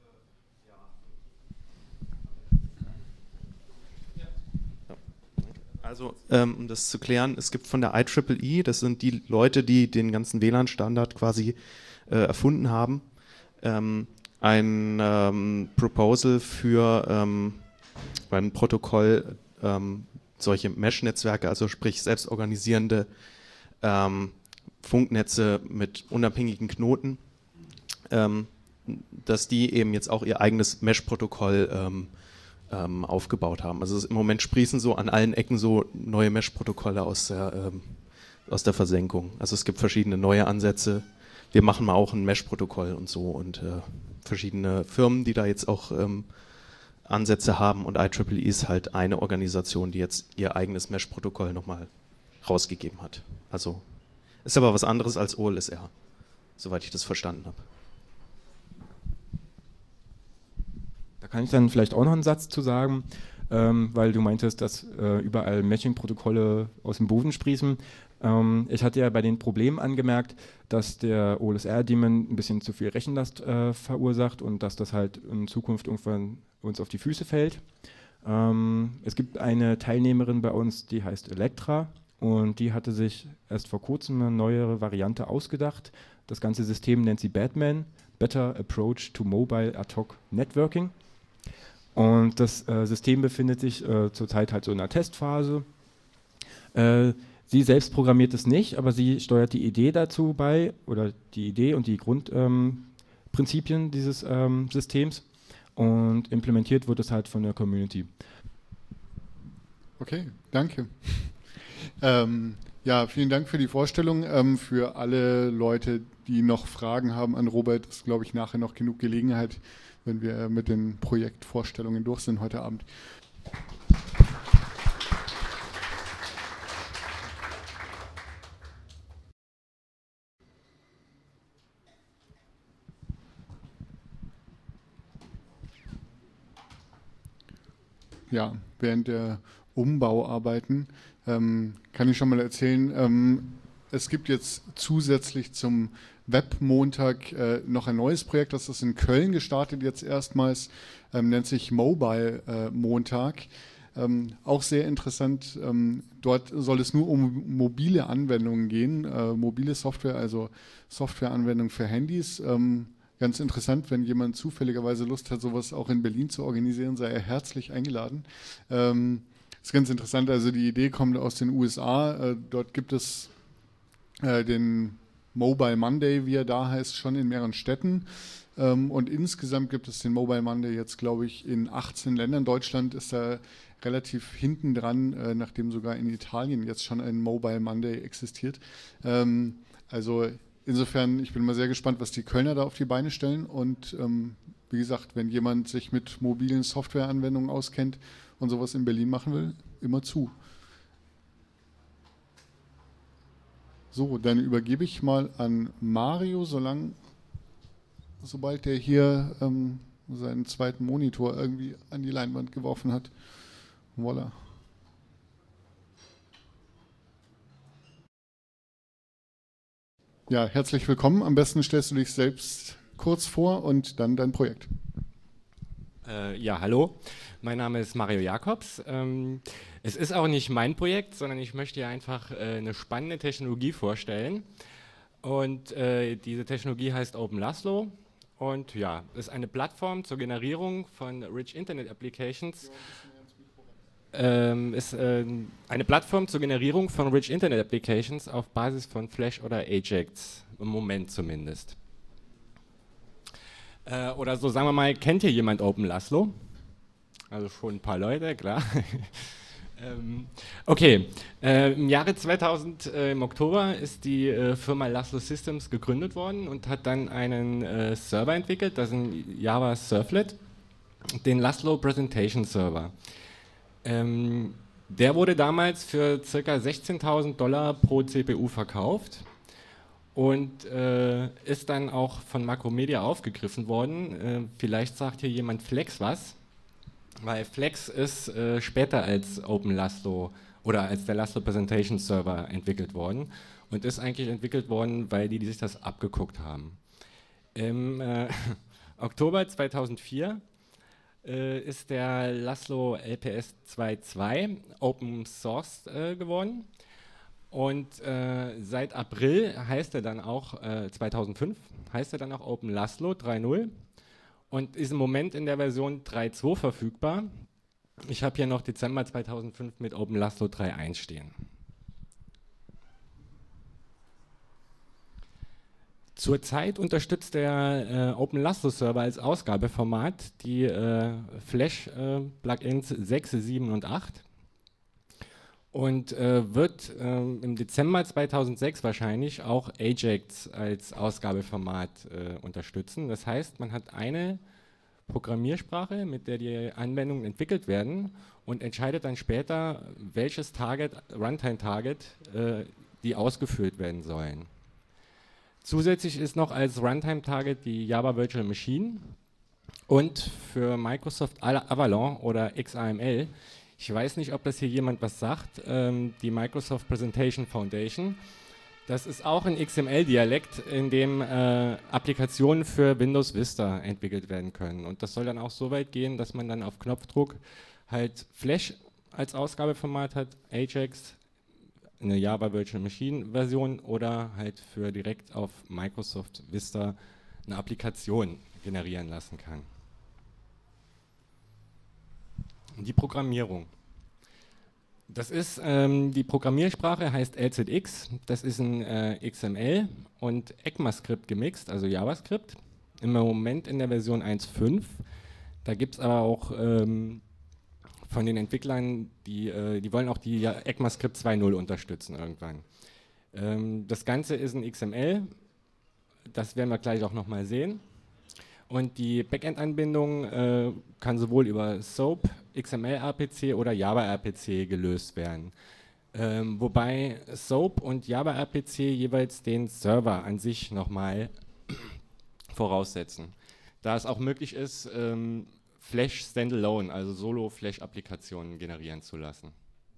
Also, um das zu klären, es gibt von der IEEE, das sind die Leute, die den ganzen WLAN-Standard quasi erfunden haben, ein Proposal für ein Protokoll, solche Mesh-Netzwerke, also sprich selbstorganisierende Funknetze mit unabhängigen Knoten, dass die eben jetzt auch ihr eigenes Mesh-Protokoll aufgebaut haben. Also im Moment sprießen so an allen Ecken so neue Mesh-Protokolle aus der Versenkung. Also es gibt verschiedene neue Ansätze. Wir machen mal auch ein Mesh-Protokoll und so und verschiedene Firmen, die da jetzt auch Ansätze haben, und IEEE ist halt eine Organisation, die jetzt ihr eigenes Mesh-Protokoll nochmal rausgegeben hat. Also ist aber was anderes als OLSR, soweit ich das verstanden habe. Da kann ich dann vielleicht auch noch einen Satz zu sagen, weil du meintest, dass überall Matching-Protokolle aus dem Boden sprießen. Ich hatte ja bei den Problemen angemerkt, dass der OLSR-Daemon ein bisschen zu viel Rechenlast verursacht und dass das halt in Zukunft irgendwann uns auf die Füße fällt. Es gibt eine Teilnehmerin bei uns, die heißt Elektra, und die hatte sich erst vor kurzem eine neuere Variante ausgedacht. Das ganze System nennt sie Batman, Better Approach to Mobile Ad Hoc Networking. Und das System befindet sich zurzeit halt so in einer Testphase. Sie selbst programmiert es nicht, aber sie steuert die Idee dazu bei, oder die Idee und die Grundprinzipien dieses Systems, und implementiert wird es halt von der Community. Okay, danke. Ja, vielen Dank für die Vorstellung. Für alle Leute, die noch Fragen haben an Robert, ist, glaube ich, nachher noch genug Gelegenheit, wenn wir mit den Projektvorstellungen durch sind heute Abend. Ja, während der Umbauarbeiten kann ich schon mal erzählen, es gibt jetzt zusätzlich zum Webmontag noch ein neues Projekt, das ist in Köln gestartet jetzt erstmals, nennt sich Mobile Montag. Auch sehr interessant, dort soll es nur um mobile Anwendungen gehen, mobile Software, also Softwareanwendungen für Handys. Ganz interessant, wenn jemand zufälligerweise Lust hat, sowas auch in Berlin zu organisieren, sei er herzlich eingeladen. Ist ganz interessant, also die Idee kommt aus den USA, dort gibt es den Mobile Monday, wie er da heißt, schon in mehreren Städten, und insgesamt gibt es den Mobile Monday jetzt, glaube ich, in 18 Ländern. Deutschland ist da relativ hinten dran, nachdem sogar in Italien jetzt schon ein Mobile Monday existiert. Also insofern, ich bin mal sehr gespannt, was die Kölner da auf die Beine stellen, und wie gesagt, wenn jemand sich mit mobilen Softwareanwendungen auskennt und sowas in Berlin machen will, immer zu. So, dann übergebe ich mal an Mario, sobald der hier seinen zweiten Monitor irgendwie an die Leinwand geworfen hat. Voilà. Ja, herzlich willkommen. Am besten stellst du dich selbst kurz vor und dann dein Projekt. Ja, hallo. Mein Name ist Mario Jakobs. Es ist auch nicht mein Projekt, sondern ich möchte hier einfach eine spannende Technologie vorstellen. Und diese Technologie heißt OpenLaslo. Und ja, ist eine Plattform zur Generierung von Rich Internet Applications. Ist eine Plattform zur Generierung von Rich Internet Applications auf Basis von Flash oder Ajax, im Moment zumindest. Oder so, sagen wir mal, kennt hier jemand OpenLaslo? Also schon ein paar Leute, klar. Okay, im Jahre 2000, im Oktober, ist die Firma Laszlo Systems gegründet worden und hat dann einen Server entwickelt, das ist ein Java Servlet, den Laszlo Presentation Server. Der wurde damals für ca. $16.000 pro CPU verkauft. und ist dann auch von Macromedia aufgegriffen worden. Vielleicht sagt hier jemand Flex was, weil Flex ist später als OpenLaslo oder als der Laszlo Presentation Server entwickelt worden und ist eigentlich entwickelt worden, weil die sich das abgeguckt haben. Im Oktober 2004 ist der Laszlo LPS 2.2 Open Source geworden. Und seit April heißt er dann auch, 2005, heißt er dann auch OpenLaslo 3.0 und ist im Moment in der Version 3.2 verfügbar. Ich habe hier noch Dezember 2005 mit OpenLaslo 3.1 stehen. Zurzeit unterstützt der OpenLaslo-Server als Ausgabeformat die Flash-Plugins 6, 7 und 8. Und wird im Dezember 2006 wahrscheinlich auch Ajax als Ausgabeformat unterstützen. Das heißt, man hat eine Programmiersprache, mit der die Anwendungen entwickelt werden und entscheidet dann später, welches Runtime-Target die ausgeführt werden sollen. Zusätzlich ist noch als Runtime-Target die Java Virtual Machine und für Microsoft Avalon oder XAML. Ich weiß nicht, ob das hier jemand was sagt, die Microsoft Presentation Foundation. Das ist auch ein XML-Dialekt, in dem Applikationen für Windows Vista entwickelt werden können. Und das soll dann auch so weit gehen, dass man dann auf Knopfdruck halt Flash als Ausgabeformat hat, Ajax, eine Java Virtual Machine Version oder halt für direkt auf Microsoft Vista eine Applikation generieren lassen kann. Die Programmierung. Das ist, die Programmiersprache heißt LZX, das ist ein XML und ECMAScript gemixt, also JavaScript. Im Moment in der Version 1.5. Da gibt es aber auch von den Entwicklern, die wollen auch die ECMAScript 2.0 unterstützen irgendwann. Das Ganze ist ein XML, das werden wir gleich auch nochmal sehen. Und die Backend-Anbindung kann sowohl über SOAP, XML-RPC oder Java-RPC gelöst werden. Wobei SOAP und Java-RPC jeweils den Server an sich nochmal voraussetzen. Da es auch möglich ist, Flash Standalone, also Solo-Flash-Applikationen generieren zu lassen.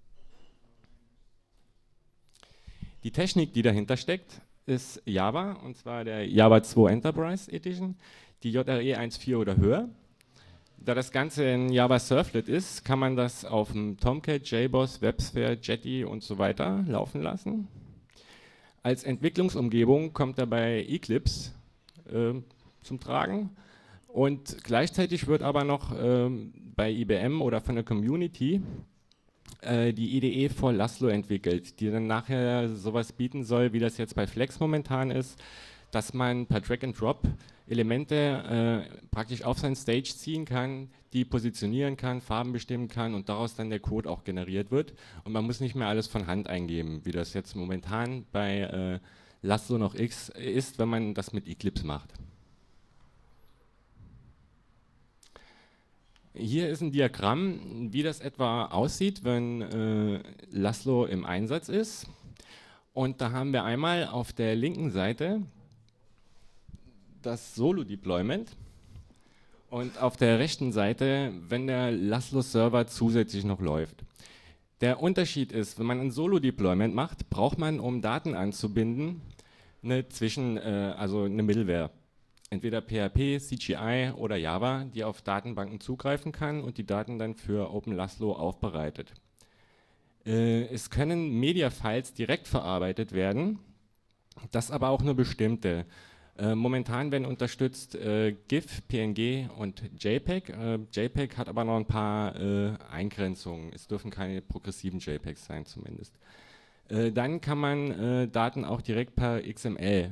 Die Technik, die dahinter steckt, ist Java, und zwar der Java 2 Enterprise Edition, die JRE 1.4 oder höher. Da das Ganze in Java Servlet ist, kann man das auf dem Tomcat, JBoss, WebSphere, Jetty und so weiter laufen lassen. Als Entwicklungsumgebung kommt dabei Eclipse zum Tragen und gleichzeitig wird aber noch bei IBM oder von der Community die IDE for Laszlo entwickelt, die dann nachher sowas bieten soll, wie das jetzt bei Flex momentan ist, dass man per Drag and Drop Elemente praktisch auf sein Stage ziehen kann, die positionieren kann, Farben bestimmen kann und daraus dann der Code auch generiert wird. Und man muss nicht mehr alles von Hand eingeben, wie das jetzt momentan bei Laszlo noch X ist, wenn man das mit Eclipse macht. Hier ist ein Diagramm, wie das etwa aussieht, wenn Laszlo im Einsatz ist. Und da haben wir einmal auf der linken Seite das Solo-Deployment und auf der rechten Seite, wenn der Laszlo-Server zusätzlich noch läuft. Der Unterschied ist, wenn man ein Solo-Deployment macht, braucht man, um Daten anzubinden, also eine Middleware. Entweder PHP, CGI oder Java, die auf Datenbanken zugreifen kann und die Daten dann für OpenLaslo aufbereitet. Es können Media-Files direkt verarbeitet werden, das aber auch nur bestimmte. Momentan werden unterstützt GIF, PNG und JPEG. JPEG hat aber noch ein paar Eingrenzungen. Es dürfen keine progressiven JPEGs sein zumindest. Dann kann man Daten auch direkt per XML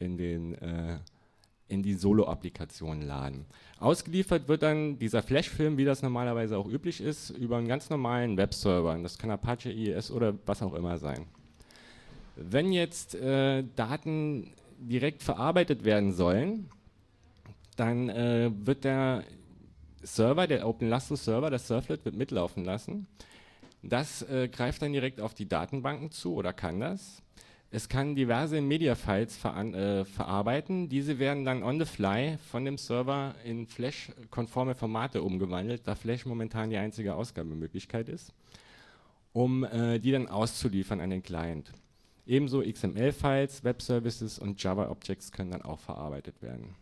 in die Solo-Applikation laden. Ausgeliefert wird dann dieser Flash-Film, wie das normalerweise auch üblich ist, über einen ganz normalen Webserver. Das kann Apache, IIS oder was auch immer sein. Wenn jetzt Daten direkt verarbeitet werden sollen, dann wird der Server, der OpenLaslo-Server, das Servlet wird mitlaufen lassen. Das greift dann direkt auf die Datenbanken zu oder kann das. Es kann diverse Media-Files verarbeiten. Diese werden dann on the fly von dem Server in Flash-konforme Formate umgewandelt, da Flash momentan die einzige Ausgabemöglichkeit ist, um die dann auszuliefern an den Client. Ebenso XML-Files, Web-Services und Java-Objects können dann auch verarbeitet werden.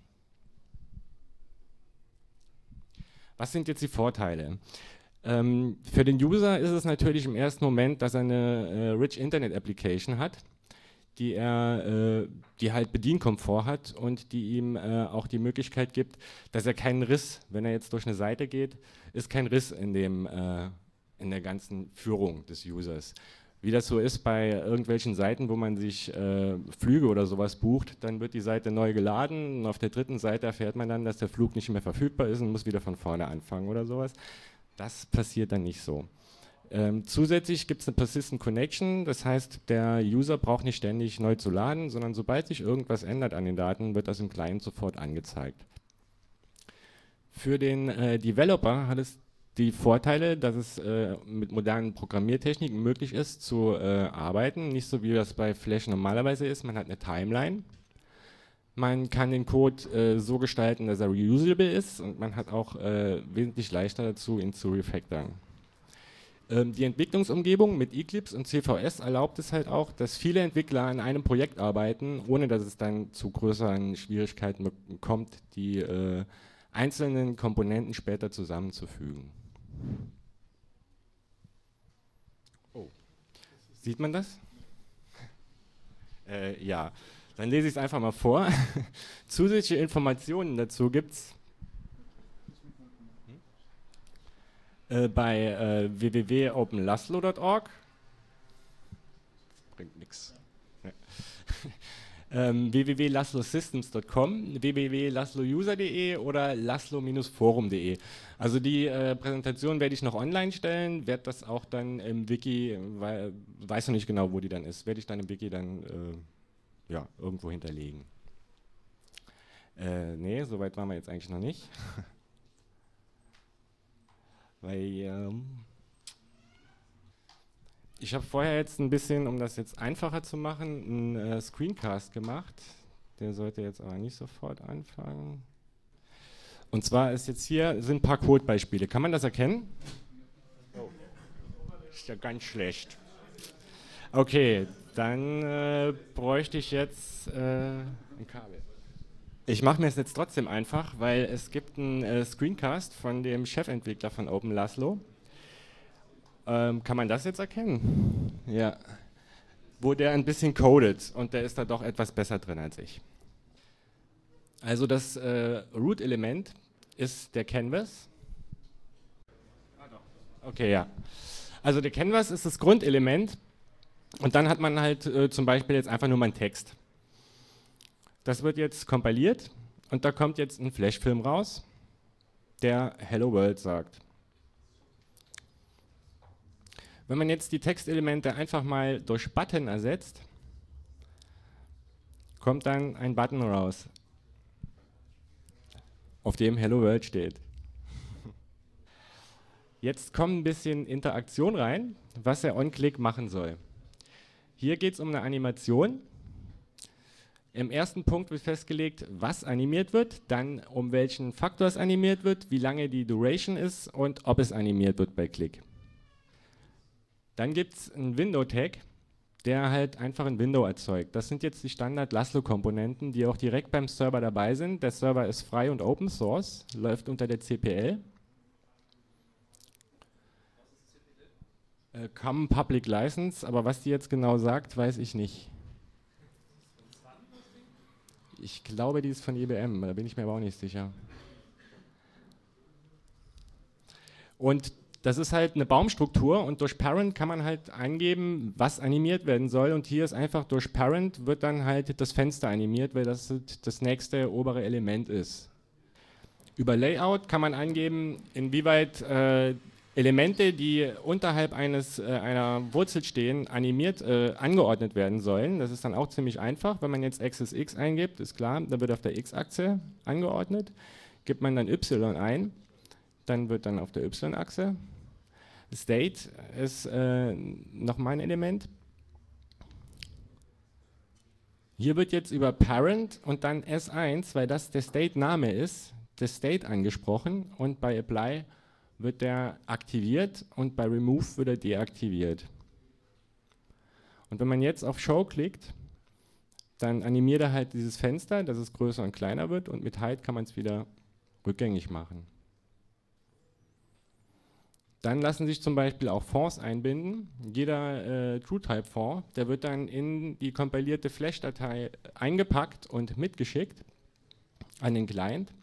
Was sind jetzt die Vorteile? Für den User ist es natürlich im ersten Moment, dass er eine Rich Internet Application hat, die halt Bedienkomfort hat und die ihm auch die Möglichkeit gibt, dass er keinen Riss, wenn er jetzt durch eine Seite geht, ist kein Riss in der ganzen Führung des Users. Wie das so ist bei irgendwelchen Seiten, wo man sich Flüge oder sowas bucht, dann wird die Seite neu geladen und auf der dritten Seite erfährt man dann, dass der Flug nicht mehr verfügbar ist und muss wieder von vorne anfangen oder sowas. Das passiert dann nicht so. Zusätzlich gibt es eine Persistent Connection, das heißt, der User braucht nicht ständig neu zu laden, sondern sobald sich irgendwas ändert an den Daten, wird das im Client sofort angezeigt. Für den Developer hat es die Vorteile, dass es mit modernen Programmiertechniken möglich ist zu arbeiten, nicht so wie das bei Flash normalerweise ist, man hat eine Timeline. Man kann den Code so gestalten, dass er reusable ist und man hat auch wesentlich leichter dazu, ihn zu refactoren. Die Entwicklungsumgebung mit Eclipse und CVS erlaubt es halt auch, dass viele Entwickler an einem Projekt arbeiten, ohne dass es dann zu größeren Schwierigkeiten kommt, die einzelnen Komponenten später zusammenzufügen. Oh. Sieht man das? Ja, dann lese ich es einfach mal vor. Zusätzliche Informationen dazu gibt es bei www.openlaslo.org. Bringt nichts. www.laslosystems.com, www.laslouser.de oder laslo-forum.de. Also die Präsentation werde ich noch online stellen, werde das auch dann im Wiki, weiß noch nicht genau, wo die dann ist, werde ich dann im Wiki dann ja, irgendwo hinterlegen. Nee, soweit waren wir jetzt eigentlich noch nicht. Weil ich habe vorher jetzt ein bisschen, um das jetzt einfacher zu machen, einen Screencast gemacht. Der sollte jetzt aber nicht sofort anfangen. Und zwar ist jetzt hier, sind ein paar Codebeispiele. Kann man das erkennen? Oh. Ist ja ganz schlecht. Okay, dann bräuchte ich jetzt ein Kabel. Ich mache mir es jetzt trotzdem einfach, weil es gibt einen Screencast von dem Chefentwickler von OpenLaslo. Kann man das jetzt erkennen? Ja. Wo der ein bisschen codet und der ist da doch etwas besser drin als ich. Also das Root-Element ist der Canvas. Okay, ja. Also der Canvas ist das Grundelement und dann hat man halt zum Beispiel jetzt einfach nur mal einen Text. Das wird jetzt kompiliert und da kommt jetzt ein Flashfilm raus, der Hello World sagt. Wenn man jetzt die Textelemente einfach mal durch Button ersetzt, kommt dann ein Button raus, auf dem Hello World steht. Jetzt kommt ein bisschen Interaktion rein, was der On-Click machen soll. Hier geht es um eine Animation. Im ersten Punkt wird festgelegt, was animiert wird, dann um welchen Faktor es animiert wird, wie lange die Duration ist und ob es animiert wird bei Klick. Dann gibt es einen Window-Tag, der halt einfach ein Window erzeugt. Das sind jetzt die Standard-Laszlo-Komponenten, die auch direkt beim Server dabei sind. Der Server ist frei und Open Source, läuft unter der CPL. Common Public License, aber was die jetzt genau sagt, weiß ich nicht. Ich glaube, die ist von IBM, da bin ich mir aber auch nicht sicher. Und das ist halt eine Baumstruktur und durch Parent kann man halt eingeben, was animiert werden soll. Und hier ist einfach durch Parent wird dann halt das Fenster animiert, weil das das nächste obere Element ist. Über Layout kann man eingeben, inwieweit Elemente, die unterhalb einer Wurzel stehen, animiert, angeordnet werden sollen. Das ist dann auch ziemlich einfach. Wenn man jetzt Axis X eingibt, ist klar, dann wird auf der X-Achse angeordnet. Gibt man dann Y ein, dann wird dann auf der Y-Achse. State ist nochmal ein Element. Hier wird jetzt über Parent und dann S1, weil das der State-Name ist, das State angesprochen und bei Apply wird der aktiviert und bei Remove wird er deaktiviert. Und wenn man jetzt auf Show klickt, dann animiert er halt dieses Fenster, dass es größer und kleiner wird und mit Hide kann man es wieder rückgängig machen. Dann lassen sich zum Beispiel auch Fonds einbinden. Jeder TrueType-Fond, der wird dann in die kompilierte Flash-Datei eingepackt und mitgeschickt an den Client.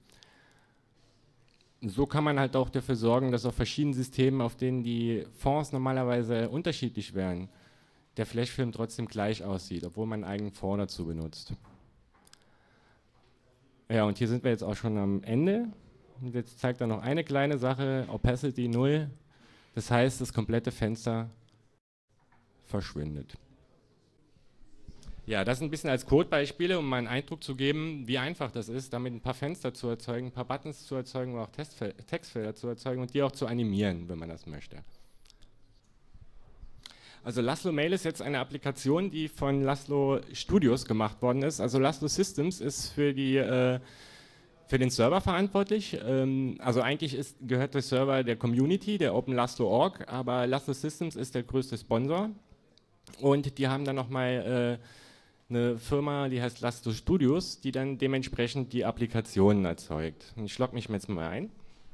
So kann man halt auch dafür sorgen, dass auf verschiedenen Systemen, auf denen die Fonds normalerweise unterschiedlich wären, der Flashfilm trotzdem gleich aussieht, obwohl man einen eigenen Fond dazu benutzt. Ja, und hier sind wir jetzt auch schon am Ende. Und jetzt zeigt er noch eine kleine Sache, Opacity 0. Das heißt, das komplette Fenster verschwindet. Ja, das ein bisschen als Codebeispiele, um mal einen Eindruck zu geben, wie einfach das ist, damit ein paar Fenster zu erzeugen, ein paar Buttons zu erzeugen oder auch Textfelder zu erzeugen und die auch zu animieren, wenn man das möchte. Also Laszlo Mail ist jetzt eine Applikation, die von Laszlo Studios gemacht worden ist. Also Laszlo Systems ist für den Server verantwortlich. Also eigentlich gehört der Server der Community, der OpenLaszlo.org, aber Laszlo Systems ist der größte Sponsor. Und die haben dann nochmal eine Firma, die heißt Laszlo Studios, die dann dementsprechend die Applikationen erzeugt. Und ich logge mich jetzt mal ein.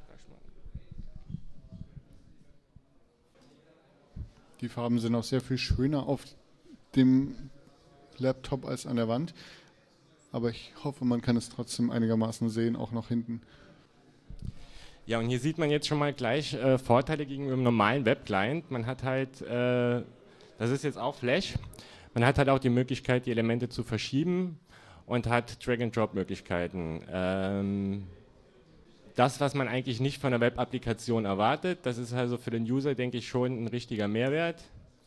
Die Farben sind auch sehr viel schöner auf dem Laptop als an der Wand. Aber ich hoffe, man kann es trotzdem einigermaßen sehen, auch noch hinten. Ja, und hier sieht man jetzt schon mal gleich Vorteile gegenüber einem normalen Webclient. Man hat halt, das ist jetzt auch Flash, man hat halt auch die Möglichkeit, die Elemente zu verschieben und hat Drag-and-Drop-Möglichkeiten. Das, was man eigentlich nicht von der Web-Applikation erwartet, das ist also für den User, denke ich, schon ein richtiger Mehrwert.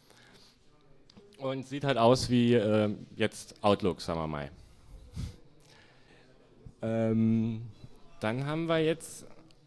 Und sieht halt aus wie jetzt Outlook, sagen wir mal. Dann haben wir jetzt,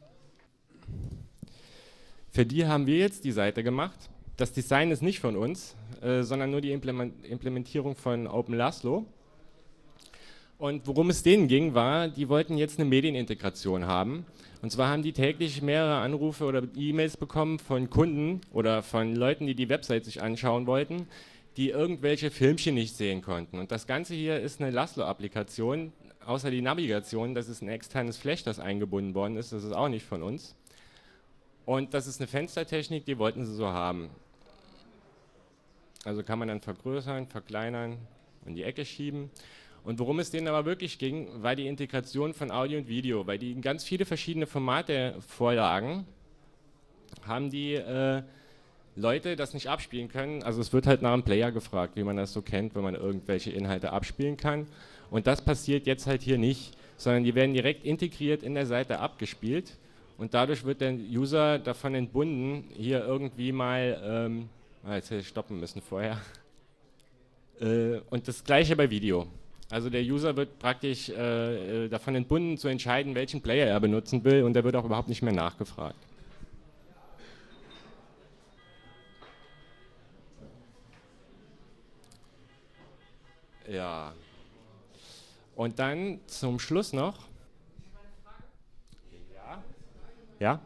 für die haben wir jetzt die Seite gemacht. Das Design ist nicht von uns, sondern nur die Implementierung von OpenLaszlo. Und worum es denen ging, war, die wollten jetzt eine Medienintegration haben. Und zwar haben die täglich mehrere Anrufe oder E-Mails bekommen von Kunden oder von Leuten, die die Website sich anschauen wollten, die irgendwelche Filmchen nicht sehen konnten. Und das Ganze hier ist eine Laszlo-Applikation, außer die Navigation, das ist ein externes Flash, das eingebunden worden ist, das ist auch nicht von uns. Und das ist eine Fenstertechnik, die wollten sie so haben. Also kann man dann vergrößern, verkleinern und in die Ecke schieben. Und worum es denen aber wirklich ging, war die Integration von Audio und Video, weil die ganz viele verschiedene Formate vorlagen, haben die Leute das nicht abspielen können. Also es wird halt nach einem Player gefragt, wie man das so kennt, wenn man irgendwelche Inhalte abspielen kann. Und das passiert jetzt halt hier nicht, sondern die werden direkt integriert in der Seite abgespielt und dadurch wird der User davon entbunden, hier irgendwie mal, jetzt hätte ich stoppen müssen vorher. Und das gleiche bei Video. Also der User wird praktisch davon entbunden zu entscheiden, welchen Player er benutzen will und der wird auch überhaupt nicht mehr nachgefragt. Ja. Und dann zum Schluss noch. Ja. Ja.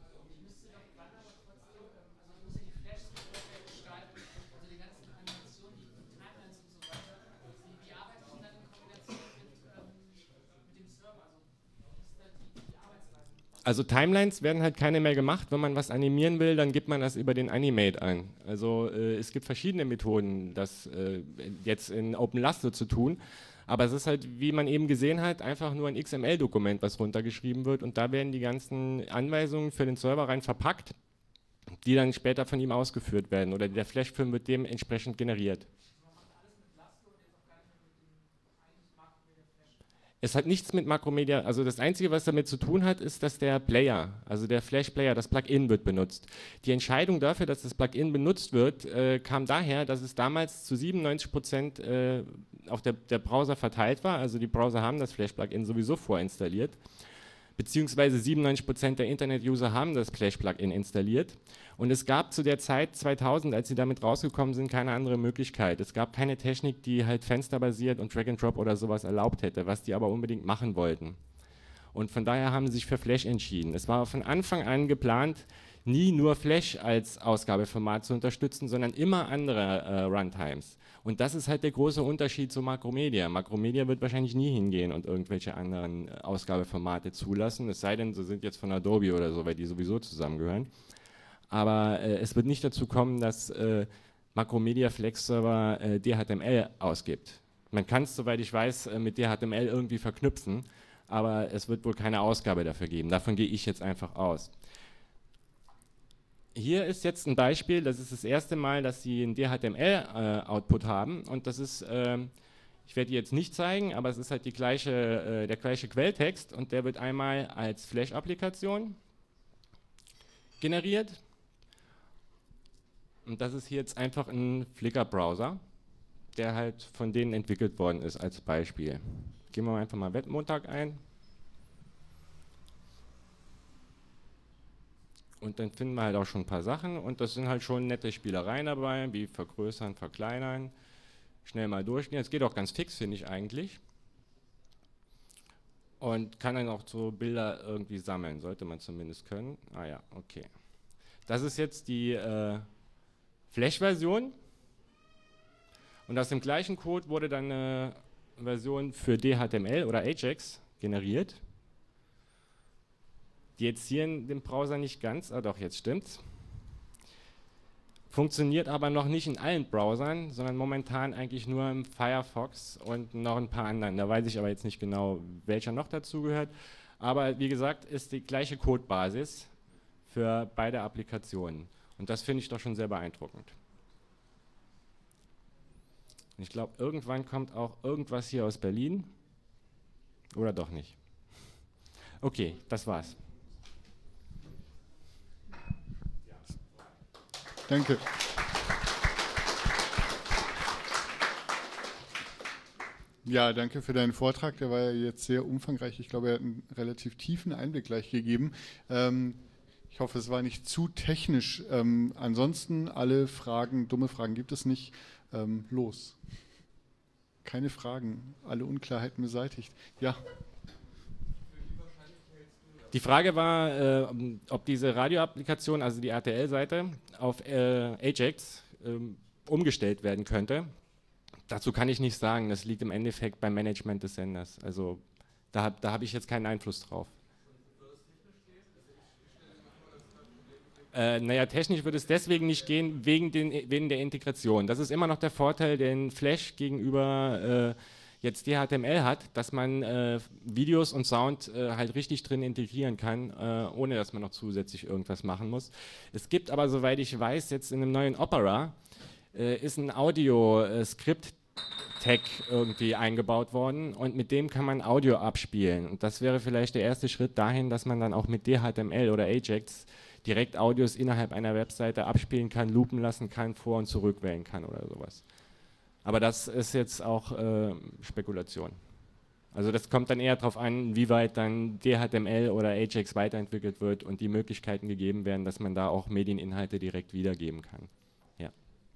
Also Timelines werden halt keine mehr gemacht. Wenn man was animieren will, dann gibt man das über den Animate an. Also es gibt verschiedene Methoden, das jetzt in OpenLaszlo zu tun. Aber es ist halt, wie man eben gesehen hat, einfach nur ein XML-Dokument, was runtergeschrieben wird. Und da werden die ganzen Anweisungen für den Server rein verpackt, die dann später von ihm ausgeführt werden. Oder der Flashfilm wird dementsprechend generiert. Es hat nichts mit Makromedia, also das Einzige, was damit zu tun hat, ist, dass der Player, also der Flash-Player, das Plugin wird benutzt. Die Entscheidung dafür, dass das Plugin benutzt wird, kam daher, dass es damals zu 97% auf der Browser verteilt war. Also die Browser haben das Flash-Plugin sowieso vorinstalliert. beziehungsweise 97% der Internet-User haben das Flash-Plugin installiert. Und es gab zu der Zeit 2000, als sie damit rausgekommen sind, keine andere Möglichkeit. Es gab keine Technik, die halt fensterbasiert und Drag-and-Drop oder sowas erlaubt hätte, was die aber unbedingt machen wollten. Und von daher haben sie sich für Flash entschieden. Es war von Anfang an geplant, nie nur Flash als Ausgabeformat zu unterstützen, sondern immer andere Runtimes. Und das ist halt der große Unterschied zu Macromedia. Macromedia wird wahrscheinlich nie hingehen und irgendwelche anderen Ausgabeformate zulassen, es sei denn, sie sind jetzt von Adobe oder so, weil die sowieso zusammengehören. Aber es wird nicht dazu kommen, dass Macromedia Flex Server DHTML ausgibt. Man kann es, soweit ich weiß, mit DHTML irgendwie verknüpfen, aber es wird wohl keine Ausgabe dafür geben. Davon gehe ich jetzt einfach aus. Hier ist jetzt ein Beispiel, das ist das erste Mal, dass Sie einen DHTML-Output haben und das ist, ich werde die jetzt nicht zeigen, aber es ist halt der gleiche Quelltext und der wird einmal als Flash-Applikation generiert und das ist hier jetzt einfach ein Flickr-Browser, der halt von denen entwickelt worden ist als Beispiel. Gehen wir einfach mal Webmontag ein. Und dann finden wir halt auch schon ein paar Sachen und das sind halt schon nette Spielereien dabei, wie vergrößern, verkleinern, schnell mal durchgehen. Es geht auch ganz fix, finde ich eigentlich. Und kann dann auch so Bilder irgendwie sammeln, sollte man zumindest können. Ah ja, okay. Das ist jetzt die Flash-Version. Und aus dem gleichen Code wurde dann eine Version für DHTML oder Ajax generiert. Die jetzt hier in dem Browser nicht ganz, doch, jetzt stimmt's. Funktioniert aber noch nicht in allen Browsern, sondern momentan eigentlich nur im Firefox und noch ein paar anderen. Da weiß ich aber jetzt nicht genau, welcher noch dazu gehört. Aber wie gesagt, ist die gleiche Codebasis für beide Applikationen. Und das finde ich doch schon sehr beeindruckend. Und ich glaube, irgendwann kommt auch irgendwas hier aus Berlin. Oder doch nicht. Okay, das war's. Danke. Ja, danke für deinen Vortrag. Der war ja jetzt sehr umfangreich. Ich glaube, er hat einen relativ tiefen Einblick gleich gegeben. Ich hoffe, es war nicht zu technisch. Ansonsten alle Fragen, dumme Fragen gibt es nicht. Los. Keine Fragen, alle Unklarheiten beseitigt. Ja. Die Frage war, ob diese Radioapplikation, also die RTL-Seite, auf Ajax umgestellt werden könnte. Dazu kann ich nichts sagen, das liegt im Endeffekt beim Management des Senders. Also da habe ich jetzt keinen Einfluss drauf. Naja, technisch würde es deswegen nicht gehen, wegen der Integration. Das ist immer noch der Vorteil, den Flash gegenüber jetzt DHTML hat, dass man Videos und Sound halt richtig drin integrieren kann, ohne dass man noch zusätzlich irgendwas machen muss. Es gibt aber, soweit ich weiß, jetzt in einem neuen Opera ist ein Audio-Skript-Tag irgendwie eingebaut worden und mit dem kann man Audio abspielen. Und das wäre vielleicht der erste Schritt dahin, dass man dann auch mit DHTML oder Ajax direkt Audios innerhalb einer Webseite abspielen kann, loopen lassen kann, vor- und zurückwählen kann oder sowas. Aber das ist jetzt auch Spekulation. Also das kommt dann eher darauf an, wie weit dann DHTML oder Ajax weiterentwickelt wird und die Möglichkeiten gegeben werden, dass man da auch Medieninhalte direkt wiedergeben kann. Ja.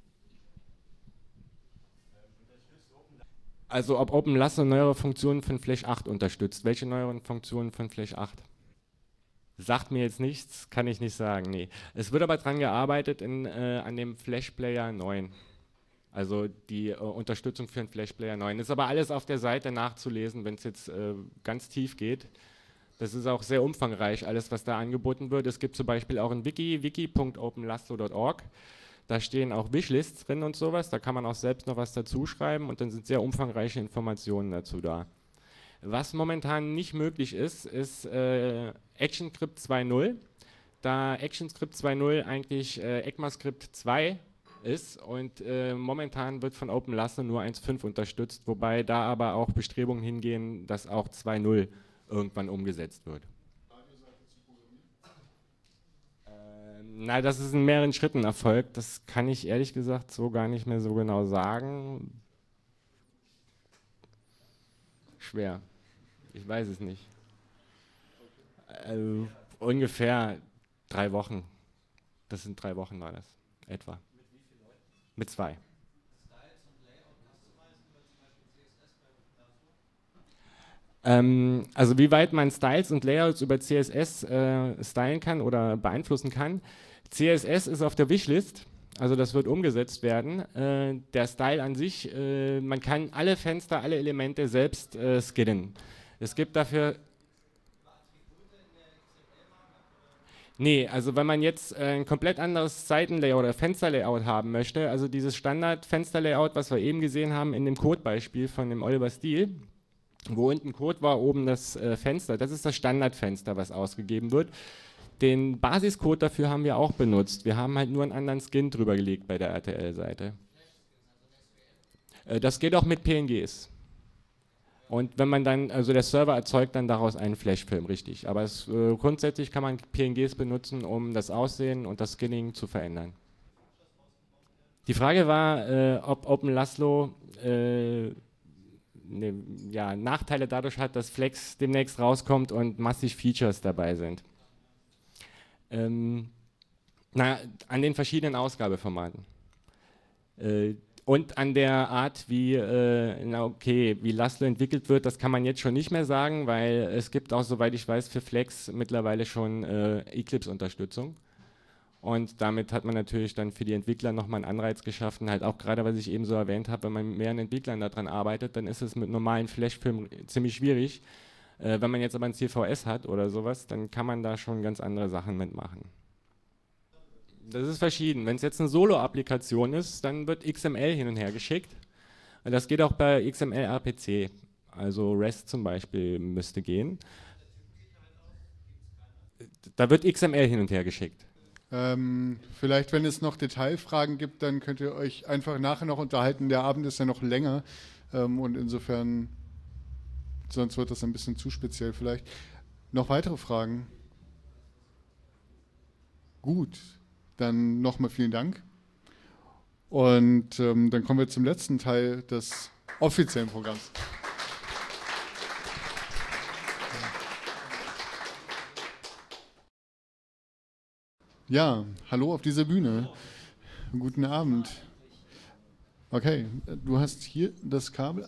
Also ob OpenLasso neuere Funktionen von Flash 8 unterstützt. Welche neueren Funktionen von Flash 8? Sagt mir jetzt nichts, kann ich nicht sagen. Nee. Es wird aber dran gearbeitet an dem Flash Player 9. Also die Unterstützung für den Flash Player 9. Ist aber alles auf der Seite nachzulesen, wenn es jetzt ganz tief geht. Das ist auch sehr umfangreich, alles was da angeboten wird. Es gibt zum Beispiel auch ein wiki.openlasso.org. Da stehen auch Wishlists drin und sowas. Da kann man auch selbst noch was dazu schreiben und dann sind sehr umfangreiche Informationen dazu da. Was momentan nicht möglich ist, ist ActionScript 2.0. Da ActionScript 2.0 eigentlich ECMAScript 2 ist und momentan wird von OpenLasso nur 1.5 unterstützt, wobei da aber auch Bestrebungen hingehen, dass auch 2.0 irgendwann umgesetzt wird. Nein, das ist in mehreren Schritten erfolgt. Das kann ich ehrlich gesagt so gar nicht mehr so genau sagen. Schwer. Ich weiß es nicht. Ungefähr 3 Wochen. Das sind 3 Wochen war das, etwa. Mit wie vielen Leuten? Mit 2. Also wie weit man Styles und Layouts über CSS stylen kann oder beeinflussen kann. CSS ist auf der Wishlist, also das wird umgesetzt werden. Der Style an sich, man kann alle Fenster, alle Elemente selbst skinnen. Es gibt dafür... Nee, also wenn man jetzt ein komplett anderes Seitenlayout oder Fensterlayout haben möchte, also dieses Standard-Fensterlayout, was wir eben gesehen haben in dem Codebeispiel von dem Oliver Steele, wo unten Code war, oben das Fenster. Das ist das Standardfenster, was ausgegeben wird. Den Basiscode dafür haben wir auch benutzt. Wir haben halt nur einen anderen Skin drüber gelegt bei der RTL-Seite. Das geht auch mit PNGs. Und wenn man dann, also der Server erzeugt dann daraus einen Flashfilm, richtig. Aber grundsätzlich kann man PNGs benutzen, um das Aussehen und das Skinning zu verändern. Die Frage war, ob OpenLaslo Nachteile dadurch hat, dass Flex demnächst rauskommt und massig Features dabei sind. An den verschiedenen Ausgabeformaten. Und an der Art, wie Laszlo entwickelt wird, das kann man jetzt schon nicht mehr sagen, weil es gibt auch, soweit ich weiß, für Flex mittlerweile schon Eclipse-Unterstützung. Und damit hat man natürlich dann für die Entwickler nochmal einen Anreiz geschaffen, halt auch gerade, was ich eben so erwähnt habe, wenn man mit mehreren Entwicklern daran arbeitet, dann ist es mit normalen Flash-Filmen ziemlich schwierig. Wenn man jetzt aber ein CVS hat oder sowas, dann kann man da schon ganz andere Sachen mitmachen. Das ist verschieden. Wenn es jetzt eine Solo-Applikation ist, dann wird XML hin und her geschickt. Das geht auch bei XML-RPC. Also REST zum Beispiel müsste gehen. Da wird XML hin und her geschickt. Vielleicht, wenn es noch Detailfragen gibt, dann könnt ihr euch einfach nachher noch unterhalten. Der Abend ist ja noch länger und insofern, sonst wird das ein bisschen zu speziell vielleicht. Noch weitere Fragen? Gut, dann nochmal vielen Dank. Und dann kommen wir zum letzten Teil des offiziellen Programms. Ja, hallo auf dieser Bühne. Guten Abend. Okay, du hast hier das Kabel.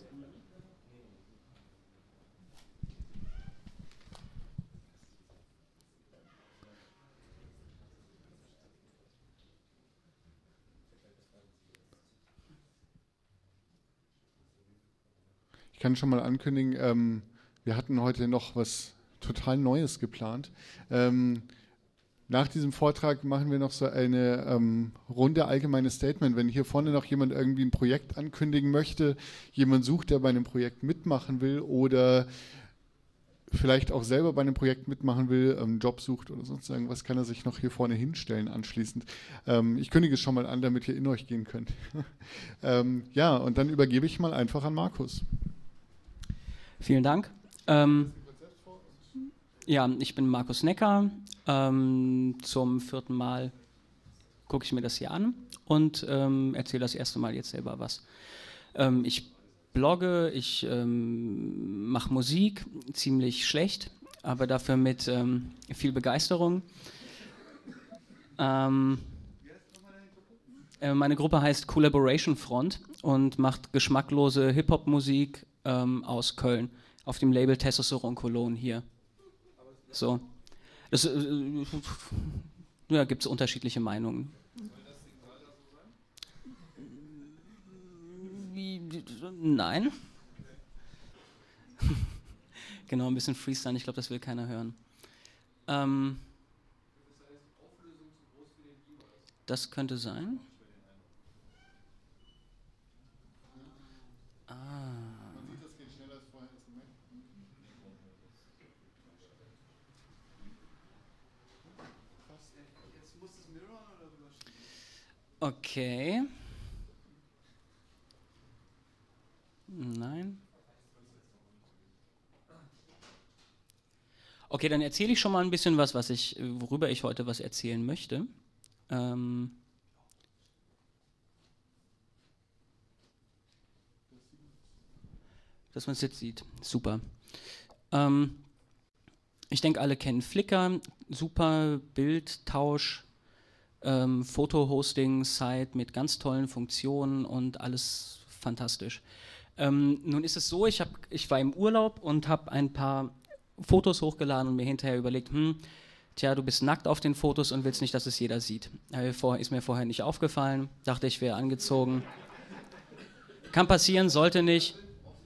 Ich kann schon mal ankündigen, wir hatten heute noch was total Neues geplant. Nach diesem Vortrag machen wir noch so eine Runde allgemeines Statement. Wenn hier vorne noch jemand irgendwie ein Projekt ankündigen möchte, jemand sucht, der bei einem Projekt mitmachen will oder vielleicht auch selber bei einem Projekt mitmachen will, einen Job sucht oder sonst irgendwas, kann er sich noch hier vorne hinstellen anschließend. Ich kündige es schon mal an, damit ihr in euch gehen könnt. Ja, und dann übergebe ich mal einfach an Markus. Vielen Dank. Ja, ich bin Markus Necker. Zum 4. Mal gucke ich mir das hier an und erzähle das erste Mal jetzt selber was. Ich blogge, ich mache Musik, ziemlich schlecht, aber dafür mit viel Begeisterung. Meine Gruppe heißt Collaboration Front und macht geschmacklose Hip-Hop-Musik aus Köln auf dem Label Testosteron Cologne hier. So. Das, ja, gibt es unterschiedliche Meinungen. Nein. Genau, ein bisschen Freestyle, ich glaube, das will keiner hören. Das könnte sein. Okay. Nein. Okay, dann erzähle ich schon mal ein bisschen was, worüber ich heute was erzählen möchte. Dass man es jetzt sieht. Super. Ich denke, alle kennen Flickr, super Bildtausch, Foto-Hosting-Site mit ganz tollen Funktionen und alles fantastisch. Nun ist es so, ich war im Urlaub und habe ein paar Fotos hochgeladen und mir hinterher überlegt, tja, du bist nackt auf den Fotos und willst nicht, dass es jeder sieht. Ist mir vorher nicht aufgefallen, dachte ich wäre angezogen. Kann passieren, sollte nicht.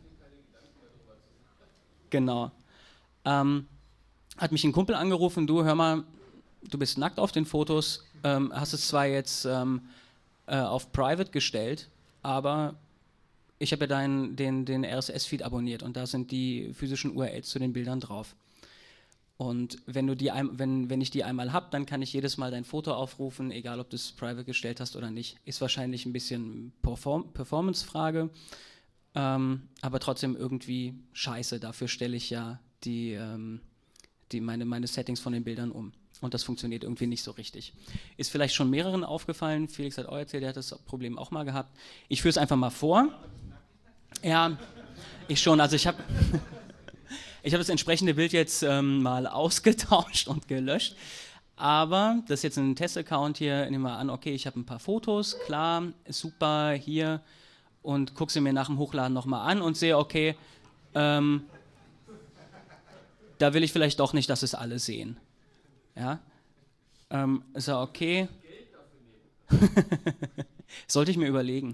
Genau. Hat mich ein Kumpel angerufen, du hör mal, du bist nackt auf den Fotos, hast es zwar jetzt auf Private gestellt, aber ich habe ja den RSS-Feed abonniert und da sind die physischen URLs zu den Bildern drauf. Und wenn ich die einmal habe, dann kann ich jedes Mal dein Foto aufrufen, egal ob du es private gestellt hast oder nicht. Ist wahrscheinlich ein bisschen Performance-Frage, aber trotzdem irgendwie scheiße. Dafür stelle ich ja meine Settings von den Bildern um. Und das funktioniert irgendwie nicht so richtig. Ist vielleicht schon mehreren aufgefallen. Felix hat auch erzählt, der hat das Problem auch mal gehabt. Ich führe es einfach mal vor. Ja, ich schon. Also ich habe das entsprechende Bild jetzt mal ausgetauscht und gelöscht. Aber das ist jetzt ein Testaccount hier. Nehmen wir an, okay, ich habe ein paar Fotos. Klar, super, hier. Und gucke sie mir nach dem Hochladen nochmal an und sehe, okay, da will ich vielleicht doch nicht, dass es alle sehen. Ja, ist ja okay. Sollte ich mir überlegen.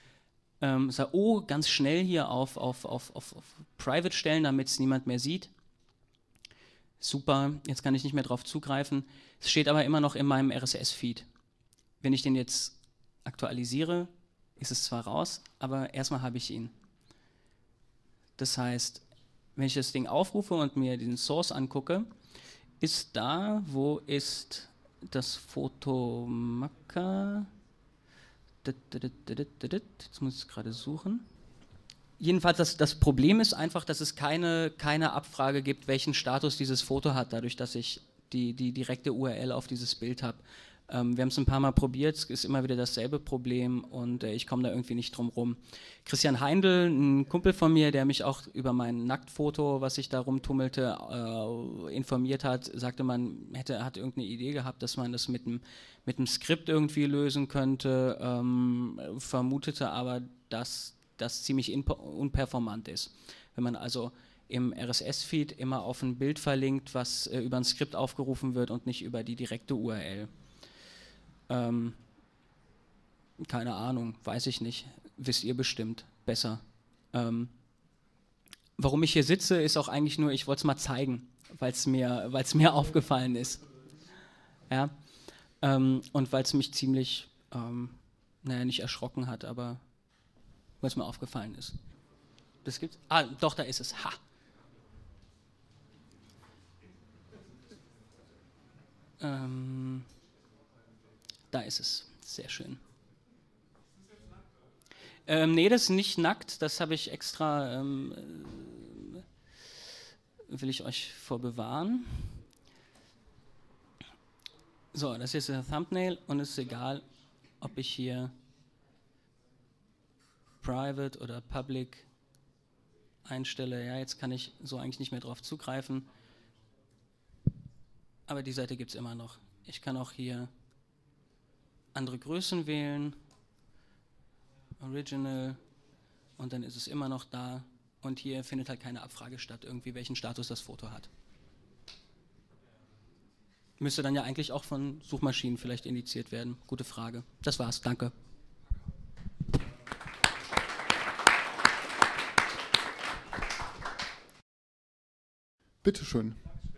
Ganz schnell hier auf Private stellen, damit es niemand mehr sieht. Super, jetzt kann ich nicht mehr drauf zugreifen. Es steht aber immer noch in meinem RSS-Feed. Wenn ich den jetzt aktualisiere, ist es zwar raus, aber erstmal habe ich ihn. Das heißt, wenn ich das Ding aufrufe und mir den Source angucke, ist da, wo ist das Fotomacker? Jetzt muss ich es gerade suchen. Jedenfalls, das Problem ist einfach, dass es keine Abfrage gibt, welchen Status dieses Foto hat, dadurch, dass ich die direkte URL auf dieses Bild habe. Wir haben es ein paar Mal probiert, es ist immer wieder dasselbe Problem und ich komme da irgendwie nicht drum rum. Christian Heindl, ein Kumpel von mir, der mich auch über mein Nacktfoto, was ich da rumtummelte, informiert hat, sagte, man hat irgendeine Idee gehabt, dass man das mit einem Skript irgendwie lösen könnte, vermutete aber, dass das ziemlich unperformant ist. Wenn man also im RSS-Feed immer auf ein Bild verlinkt, was über ein Skript aufgerufen wird und nicht über die direkte URL. Keine Ahnung, weiß ich nicht. Wisst ihr bestimmt besser. Warum ich hier sitze, ist auch eigentlich nur, ich wollte es mal zeigen, weil es mir aufgefallen ist. Ja? Und weil es mich ziemlich, nicht erschrocken hat, aber weil es mir aufgefallen ist. Das gibt's? Ah, doch, da ist es. Ha! Da ist es. Sehr schön. Nee, das ist nicht nackt. Das habe ich extra, will ich euch vorbewahren. So, das ist der Thumbnail und es ist egal, ob ich hier Private oder Public einstelle. Ja, jetzt kann ich so eigentlich nicht mehr drauf zugreifen. Aber die Seite gibt es immer noch. Ich kann auch hier andere Größen wählen, Original, und dann ist es immer noch da. Und hier findet halt keine Abfrage statt, irgendwie welchen Status das Foto hat. Müsste dann ja eigentlich auch von Suchmaschinen vielleicht indiziert werden. Gute Frage. Das war's. Danke. Bitteschön.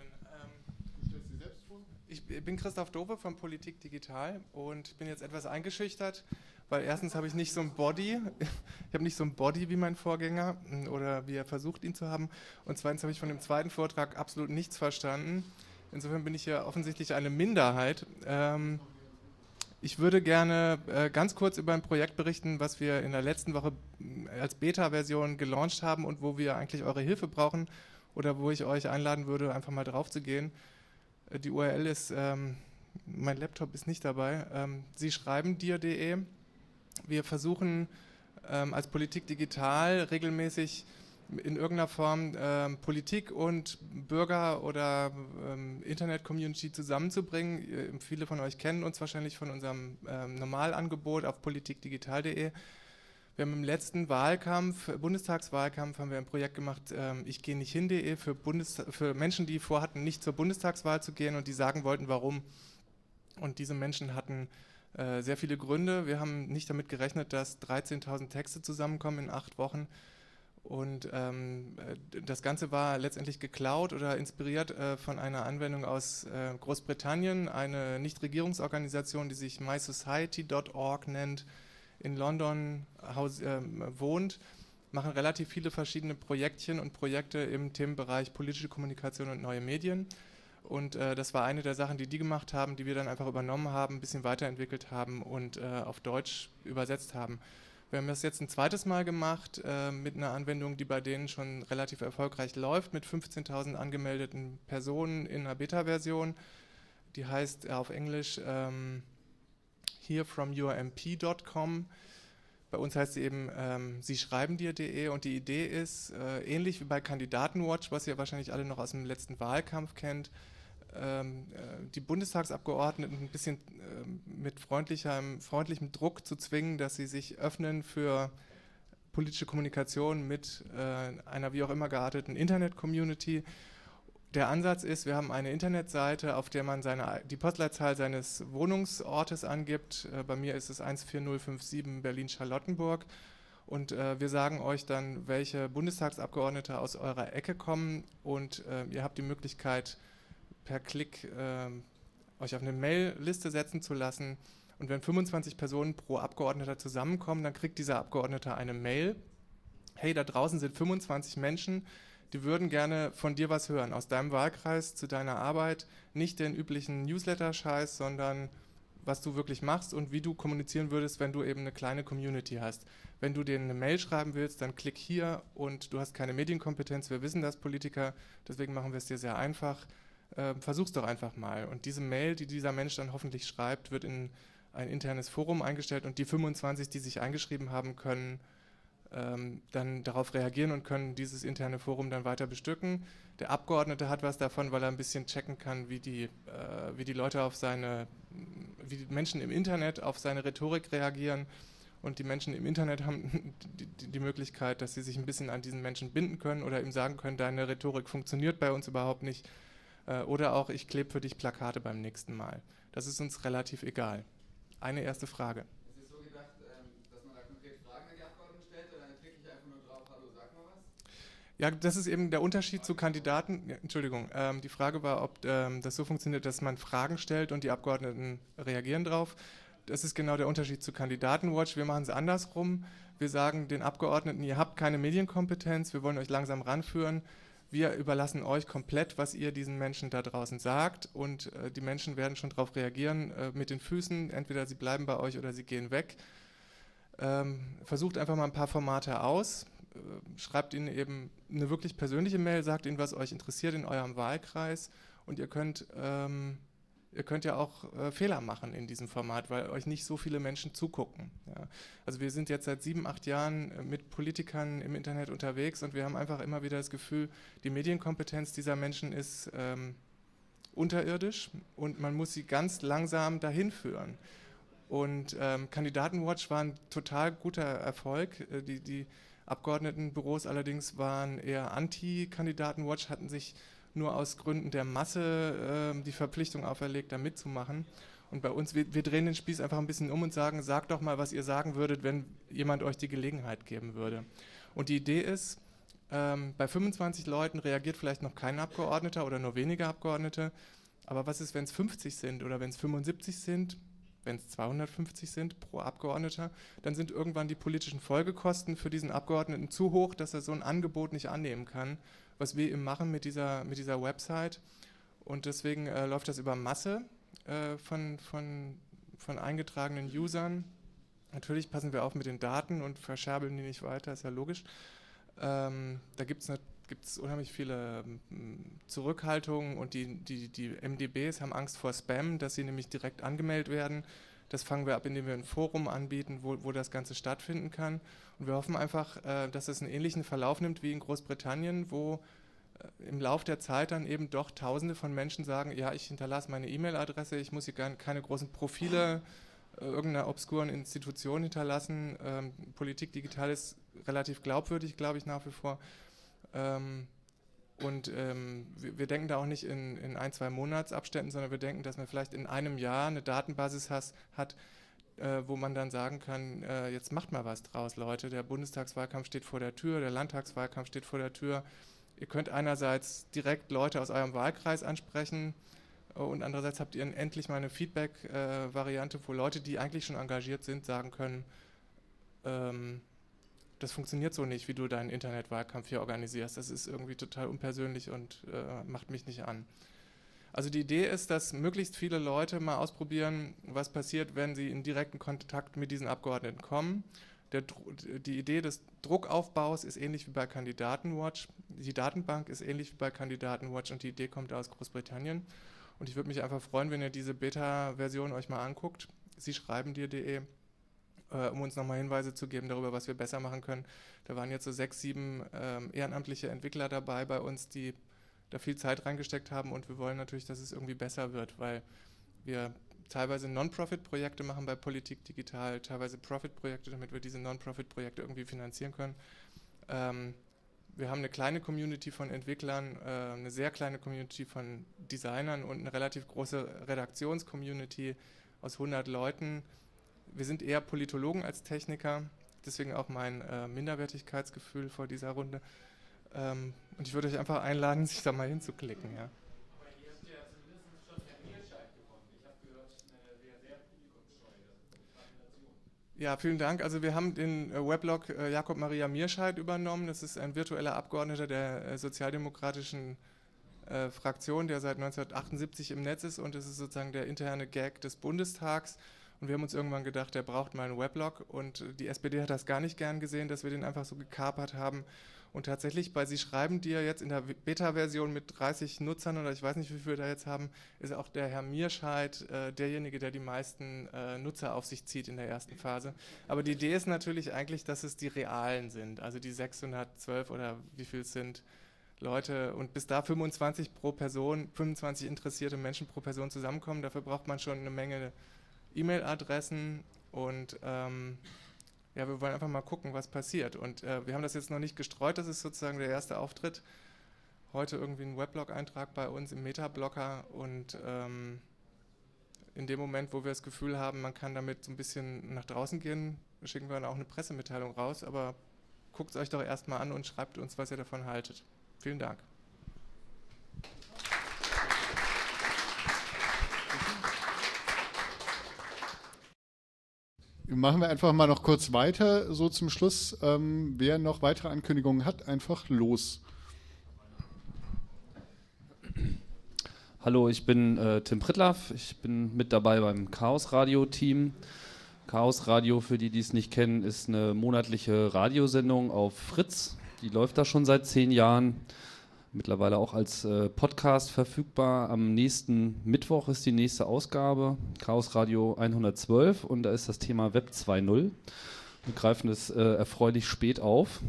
Ich bin Christoph Dove von Politik Digital und bin jetzt etwas eingeschüchtert, weil erstens habe ich nicht so ein Body, wie mein Vorgänger oder wie er versucht, ihn zu haben, und zweitens habe ich von dem zweiten Vortrag absolut nichts verstanden. Insofern bin ich ja offensichtlich eine Minderheit. Ich würde gerne ganz kurz über ein Projekt berichten, was wir in der letzten Woche als Beta-Version gelauncht haben und wo wir eigentlich eure Hilfe brauchen oder wo ich euch einladen würde, einfach mal drauf zu gehen. Die URL ist, mein Laptop ist nicht dabei, Sie schreiben dir.de. Wir versuchen als Politik Digital regelmäßig in irgendeiner Form Politik und Bürger oder Internet-Community zusammenzubringen. Viele von euch kennen uns wahrscheinlich von unserem Normalangebot auf politikdigital.de. Wir haben im letzten Wahlkampf, Bundestagswahlkampf, haben wir ein Projekt gemacht, ich gehe nicht hin.de für Menschen, die vorhatten, nicht zur Bundestagswahl zu gehen und die sagen wollten, warum. Und diese Menschen hatten sehr viele Gründe. Wir haben nicht damit gerechnet, dass 13.000 Texte zusammenkommen in 8 Wochen. Und das Ganze war letztendlich geklaut oder inspiriert von einer Anwendung aus Großbritannien, eine Nichtregierungsorganisation, die sich mysociety.org nennt, in London wohnt, machen relativ viele verschiedene Projektchen und Projekte im Themenbereich politische Kommunikation und neue Medien. Und das war eine der Sachen, die gemacht haben, die wir dann einfach übernommen haben, ein bisschen weiterentwickelt haben und auf Deutsch übersetzt haben. Wir haben das jetzt ein zweites Mal gemacht mit einer Anwendung, die bei denen schon relativ erfolgreich läuft, mit 15.000 angemeldeten Personen in einer Beta-Version. Die heißt auf Englisch hearfromyourmp.com. Bei uns heißt sie eben sieschreibendir.de und die Idee ist, ähnlich wie bei Kandidatenwatch, was ihr wahrscheinlich alle noch aus dem letzten Wahlkampf kennt, die Bundestagsabgeordneten ein bisschen mit freundlichem Druck zu zwingen, dass sie sich öffnen für politische Kommunikation mit einer wie auch immer gearteten Internet-Community. Der Ansatz ist, wir haben eine Internetseite, auf der man die Postleitzahl seines Wohnungsortes angibt. Bei mir ist es 14057 Berlin-Charlottenburg. Und wir sagen euch dann, welche Bundestagsabgeordnete aus eurer Ecke kommen. Und ihr habt die Möglichkeit, per Klick euch auf eine Mail-Liste setzen zu lassen. Und wenn 25 Personen pro Abgeordneter zusammenkommen, dann kriegt dieser Abgeordnete eine Mail. Hey, da draußen sind 25 Menschen, die würden gerne von dir was hören, aus deinem Wahlkreis zu deiner Arbeit. Nicht den üblichen Newsletter-Scheiß, sondern was du wirklich machst und wie du kommunizieren würdest, wenn du eben eine kleine Community hast. Wenn du denen eine Mail schreiben willst, dann klick hier und du hast keine Medienkompetenz. Wir wissen das, Politiker, deswegen machen wir es dir sehr einfach. Versuch's doch einfach mal. Und diese Mail, die dieser Mensch dann hoffentlich schreibt, wird in ein internes Forum eingestellt und die 25, die sich eingeschrieben haben, können dann darauf reagieren und können dieses interne Forum dann weiter bestücken. Der Abgeordnete hat was davon, weil er ein bisschen checken kann, wie die Leute wie die Menschen im Internet auf seine Rhetorik reagieren. Und die Menschen im Internet haben die Möglichkeit, dass sie sich ein bisschen an diesen Menschen binden können oder ihm sagen können, deine Rhetorik funktioniert bei uns überhaupt nicht. Oder auch, ich klebe für dich Plakate beim nächsten Mal. Das ist uns relativ egal. Eine erste Frage. Ist es so gedacht, dass man da konkret Fragen an die Abgeordneten stellt oder dann klicke ich einfach nur drauf, hallo, sag mal was? Ja, das ist eben der Unterschied zu Kandidaten. Ja, Entschuldigung, die Frage war, ob das so funktioniert, dass man Fragen stellt und die Abgeordneten reagieren drauf. Das ist genau der Unterschied zu Kandidatenwatch. Wir machen es andersrum. Wir sagen den Abgeordneten, ihr habt keine Medienkompetenz, wir wollen euch langsam ranführen. Wir überlassen euch komplett, was ihr diesen Menschen da draußen sagt und die Menschen werden schon darauf reagieren mit den Füßen. Entweder sie bleiben bei euch oder sie gehen weg. Versucht einfach mal ein paar Formate aus. Schreibt ihnen eben eine wirklich persönliche Mail, sagt ihnen, was euch interessiert in eurem Wahlkreis und ihr könnt ja auch Fehler machen in diesem Format, weil euch nicht so viele Menschen zugucken. Ja. Also wir sind jetzt seit 7, 8 Jahren mit Politikern im Internet unterwegs und wir haben einfach immer wieder das Gefühl, die Medienkompetenz dieser Menschen ist unterirdisch und man muss sie ganz langsam dahin führen. Und Kandidatenwatch war ein total guter Erfolg. Die Abgeordnetenbüros allerdings waren eher anti-Kandidatenwatch, hatten sich nur aus Gründen der Masse die Verpflichtung auferlegt, da mitzumachen. Und bei uns, wir drehen den Spieß einfach ein bisschen um und sagen, sagt doch mal, was ihr sagen würdet, wenn jemand euch die Gelegenheit geben würde. Und die Idee ist, bei 25 Leuten reagiert vielleicht noch kein Abgeordneter oder nur wenige Abgeordnete. Aber was ist, wenn es 50 sind oder wenn es 75 sind? Wenn es 250 sind pro Abgeordneter, dann sind irgendwann die politischen Folgekosten für diesen Abgeordneten zu hoch, dass er so ein Angebot nicht annehmen kann, was wir eben machen mit dieser Website. Und deswegen läuft das über Masse von eingetragenen Usern. Natürlich passen wir auf mit den Daten und verscherbeln die nicht weiter, ist ja logisch. Da gibt es unheimlich viele Zurückhaltungen und die MDBs haben Angst vor Spam, dass sie nämlich direkt angemeldet werden. Das fangen wir ab, indem wir ein Forum anbieten, wo das Ganze stattfinden kann. Und wir hoffen einfach, dass es einen ähnlichen Verlauf nimmt wie in Großbritannien, wo im Lauf der Zeit dann eben doch Tausende von Menschen sagen, ja, ich hinterlasse meine E-Mail-Adresse, ich muss hier keine großen Profile irgendeiner obskuren Institution hinterlassen. Politik digital ist relativ glaubwürdig, glaube ich, nach wie vor. Wir denken da auch nicht in 1-2 Monatsabständen, sondern wir denken, dass man vielleicht in einem Jahr eine Datenbasis hat, wo man dann sagen kann, jetzt macht mal was draus, Leute. Der Bundestagswahlkampf steht vor der Tür, der Landtagswahlkampf steht vor der Tür. Ihr könnt einerseits direkt Leute aus eurem Wahlkreis ansprechen und andererseits habt ihr endlich mal eine Feedback-Variante, wo Leute, die eigentlich schon engagiert sind, sagen können, das funktioniert so nicht, wie du deinen Internetwahlkampf hier organisierst. Das ist irgendwie total unpersönlich und macht mich nicht an. Also die Idee ist, dass möglichst viele Leute mal ausprobieren, was passiert, wenn sie in direkten Kontakt mit diesen Abgeordneten kommen. Die Idee des Druckaufbaus ist ähnlich wie bei Kandidatenwatch. Die Datenbank ist ähnlich wie bei Kandidatenwatch und die Idee kommt aus Großbritannien. Und ich würde mich einfach freuen, wenn ihr diese Beta-Version euch mal anguckt. sieschreibendir.de, um uns nochmal Hinweise zu geben darüber, was wir besser machen können. Da waren jetzt so 6, 7 ehrenamtliche Entwickler dabei bei uns, die da viel Zeit reingesteckt haben und wir wollen natürlich, dass es irgendwie besser wird, weil wir teilweise Non-Profit-Projekte machen bei Politik Digital, teilweise Profit-Projekte, damit wir diese Non-Profit-Projekte irgendwie finanzieren können. Wir haben eine kleine Community von Entwicklern, eine sehr kleine Community von Designern und eine relativ große Redaktions-Community aus 100 Leuten. Wir sind eher Politologen als Techniker, deswegen auch mein Minderwertigkeitsgefühl vor dieser Runde. Und ich würde euch einfach einladen, sich da mal hinzuklicken. Ja. Ja, vielen Dank. Also wir haben den Weblog Jakob Maria Mierscheid übernommen. Das ist ein virtueller Abgeordneter der sozialdemokratischen Fraktion, der seit 1978 im Netz ist und es ist sozusagen der interne Gag des Bundestags. Und wir haben uns irgendwann gedacht, der braucht mal einen Weblog und die SPD hat das gar nicht gern gesehen, dass wir den einfach so gekapert haben. Und tatsächlich, bei Sie schreiben dir jetzt in der Beta-Version mit 30 Nutzern oder ich weiß nicht, wie viele wir da jetzt haben, ist auch der Herr Mierscheid derjenige, der die meisten Nutzer auf sich zieht in der ersten Phase. Aber die Idee ist natürlich eigentlich, dass es die realen sind, also die 612 oder wie viel es sind Leute und bis da 25 pro Person, 25 interessierte Menschen pro Person zusammenkommen, dafür braucht man schon eine Menge E-Mail-Adressen und ja, wir wollen einfach mal gucken, was passiert. Und wir haben das jetzt noch nicht gestreut, das ist sozusagen der erste Auftritt. Heute irgendwie ein Weblog-Eintrag bei uns im Meta-Blocker und in dem Moment, wo wir das Gefühl haben, man kann damit so ein bisschen nach draußen gehen, schicken wir dann auch eine Pressemitteilung raus, aber guckt es euch doch erstmal an und schreibt uns, was ihr davon haltet. Vielen Dank. Machen wir einfach mal noch kurz weiter, so zum Schluss. Wer noch weitere Ankündigungen hat, einfach los. Hallo, ich bin Tim Prittlaff. Ich bin mit dabei beim Chaos Radio Team. Chaos Radio, für die es nicht kennen, ist eine monatliche Radiosendung auf Fritz. Die läuft da schon seit 10 Jahren. Mittlerweile auch als Podcast verfügbar. Am nächsten Mittwoch ist die nächste Ausgabe, Chaos Radio 112, und da ist das Thema Web 2.0. Wir greifen es erfreulich spät auf,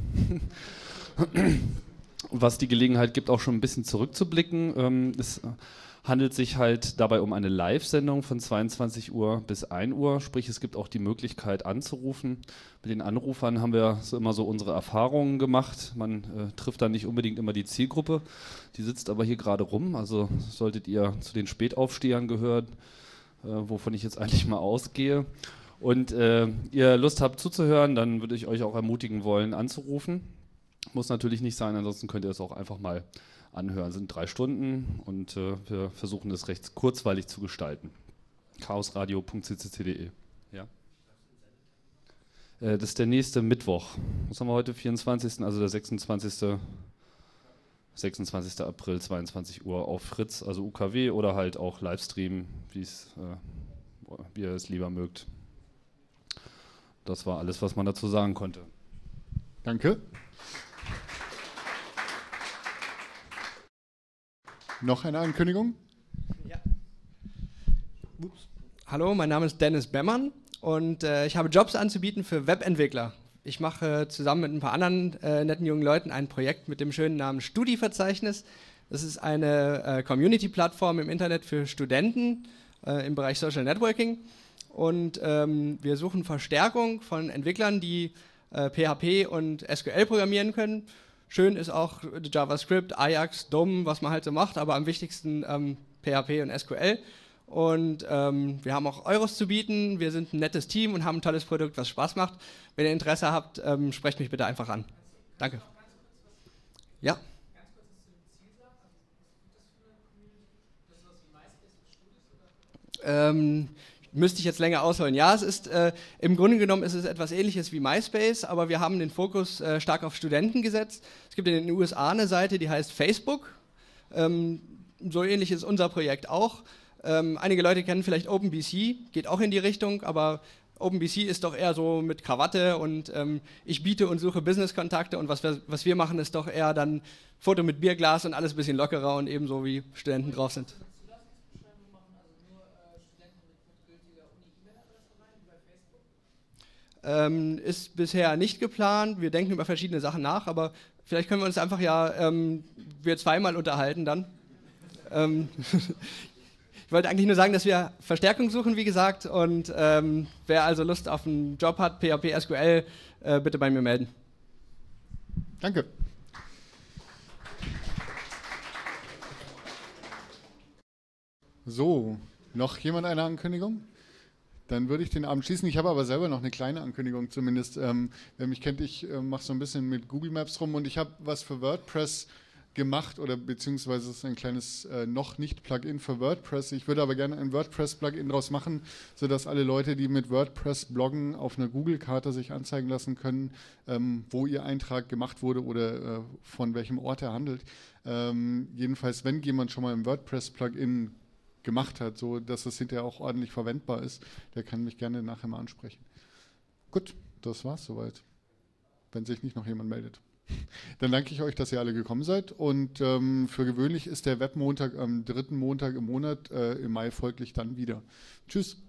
was die Gelegenheit gibt, auch schon ein bisschen zurückzublicken. Es handelt sich halt dabei um eine Live-Sendung von 22 Uhr bis 1 Uhr, sprich es gibt auch die Möglichkeit anzurufen. Mit den Anrufern haben wir immer so unsere Erfahrungen gemacht. Man trifft dann nicht unbedingt immer die Zielgruppe, die sitzt aber hier gerade rum, also solltet ihr zu den Spätaufstehern gehören, wovon ich jetzt eigentlich mal ausgehe. Und ihr Lust habt zuzuhören, dann würde ich euch auch ermutigen wollen, anzurufen. Muss natürlich nicht sein, ansonsten könnt ihr es auch einfach mal anhören. Es sind 3 Stunden und wir versuchen das recht kurzweilig zu gestalten. chaosradio.ccc.de. Ja. Das ist der nächste Mittwoch. Was haben wir heute? 24. Also der 26. April, 22 Uhr auf Fritz, also UKW oder halt auch Livestream, wie ihr es lieber mögt. Das war alles, was man dazu sagen konnte. Danke. Noch eine Ankündigung? Ja. Ups. Hallo, mein Name ist Dennis Bemmern und ich habe Jobs anzubieten für Webentwickler. Ich mache zusammen mit ein paar anderen netten jungen Leuten ein Projekt mit dem schönen Namen StudiVerzeichnis. Das ist eine Community-Plattform im Internet für Studenten im Bereich Social Networking. Und wir suchen Verstärkung von Entwicklern, die PHP und SQL programmieren können. Schön ist auch JavaScript, Ajax, DOM, was man halt so macht, aber am wichtigsten PHP und SQL. Und wir haben auch Euros zu bieten. Wir sind ein nettes Team und haben ein tolles Produkt, was Spaß macht. Wenn ihr Interesse habt, sprecht mich bitte einfach an. Danke. Ja. Müsste ich jetzt länger ausholen. Ja, es ist im Grunde genommen ist es etwas Ähnliches wie MySpace, aber wir haben den Fokus stark auf Studenten gesetzt. Es gibt in den USA eine Seite, die heißt Facebook. So ähnlich ist unser Projekt auch. Einige Leute kennen vielleicht OpenBC, geht auch in die Richtung, aber OpenBC ist doch eher so mit Krawatte und ich biete und suche Business-Kontakte und was wir machen, ist doch eher dann Foto mit Bierglas und alles ein bisschen lockerer und ebenso wie Studenten drauf sind. Ist bisher nicht geplant. Wir denken über verschiedene Sachen nach, aber vielleicht können wir uns einfach wir zweimal unterhalten dann. Ich wollte eigentlich nur sagen, dass wir Verstärkung suchen, wie gesagt, und wer also Lust auf einen Job hat, PHP, SQL, bitte bei mir melden. Danke. So, noch jemand eine Ankündigung? Dann würde ich den Abend schließen. Ich habe aber selber noch eine kleine Ankündigung zumindest. Wer mich kennt, ich mache so ein bisschen mit Google Maps rum und ich habe was für WordPress gemacht oder beziehungsweise es ist ein kleines noch nicht Plugin für WordPress. Ich würde aber gerne ein WordPress-Plugin daraus machen, sodass alle Leute, die mit WordPress bloggen, auf einer Google-Karte sich anzeigen lassen können, wo ihr Eintrag gemacht wurde oder von welchem Ort er handelt. Jedenfalls, wenn jemand schon mal ein WordPress-Plugin gemacht hat, so dass es hinterher auch ordentlich verwendbar ist, der kann mich gerne nachher mal ansprechen. Gut, das war's soweit. Wenn sich nicht noch jemand meldet. Dann danke ich euch, dass ihr alle gekommen seid und für gewöhnlich ist der Webmontag am 3. Montag im Monat, im Mai folglich dann wieder. Tschüss.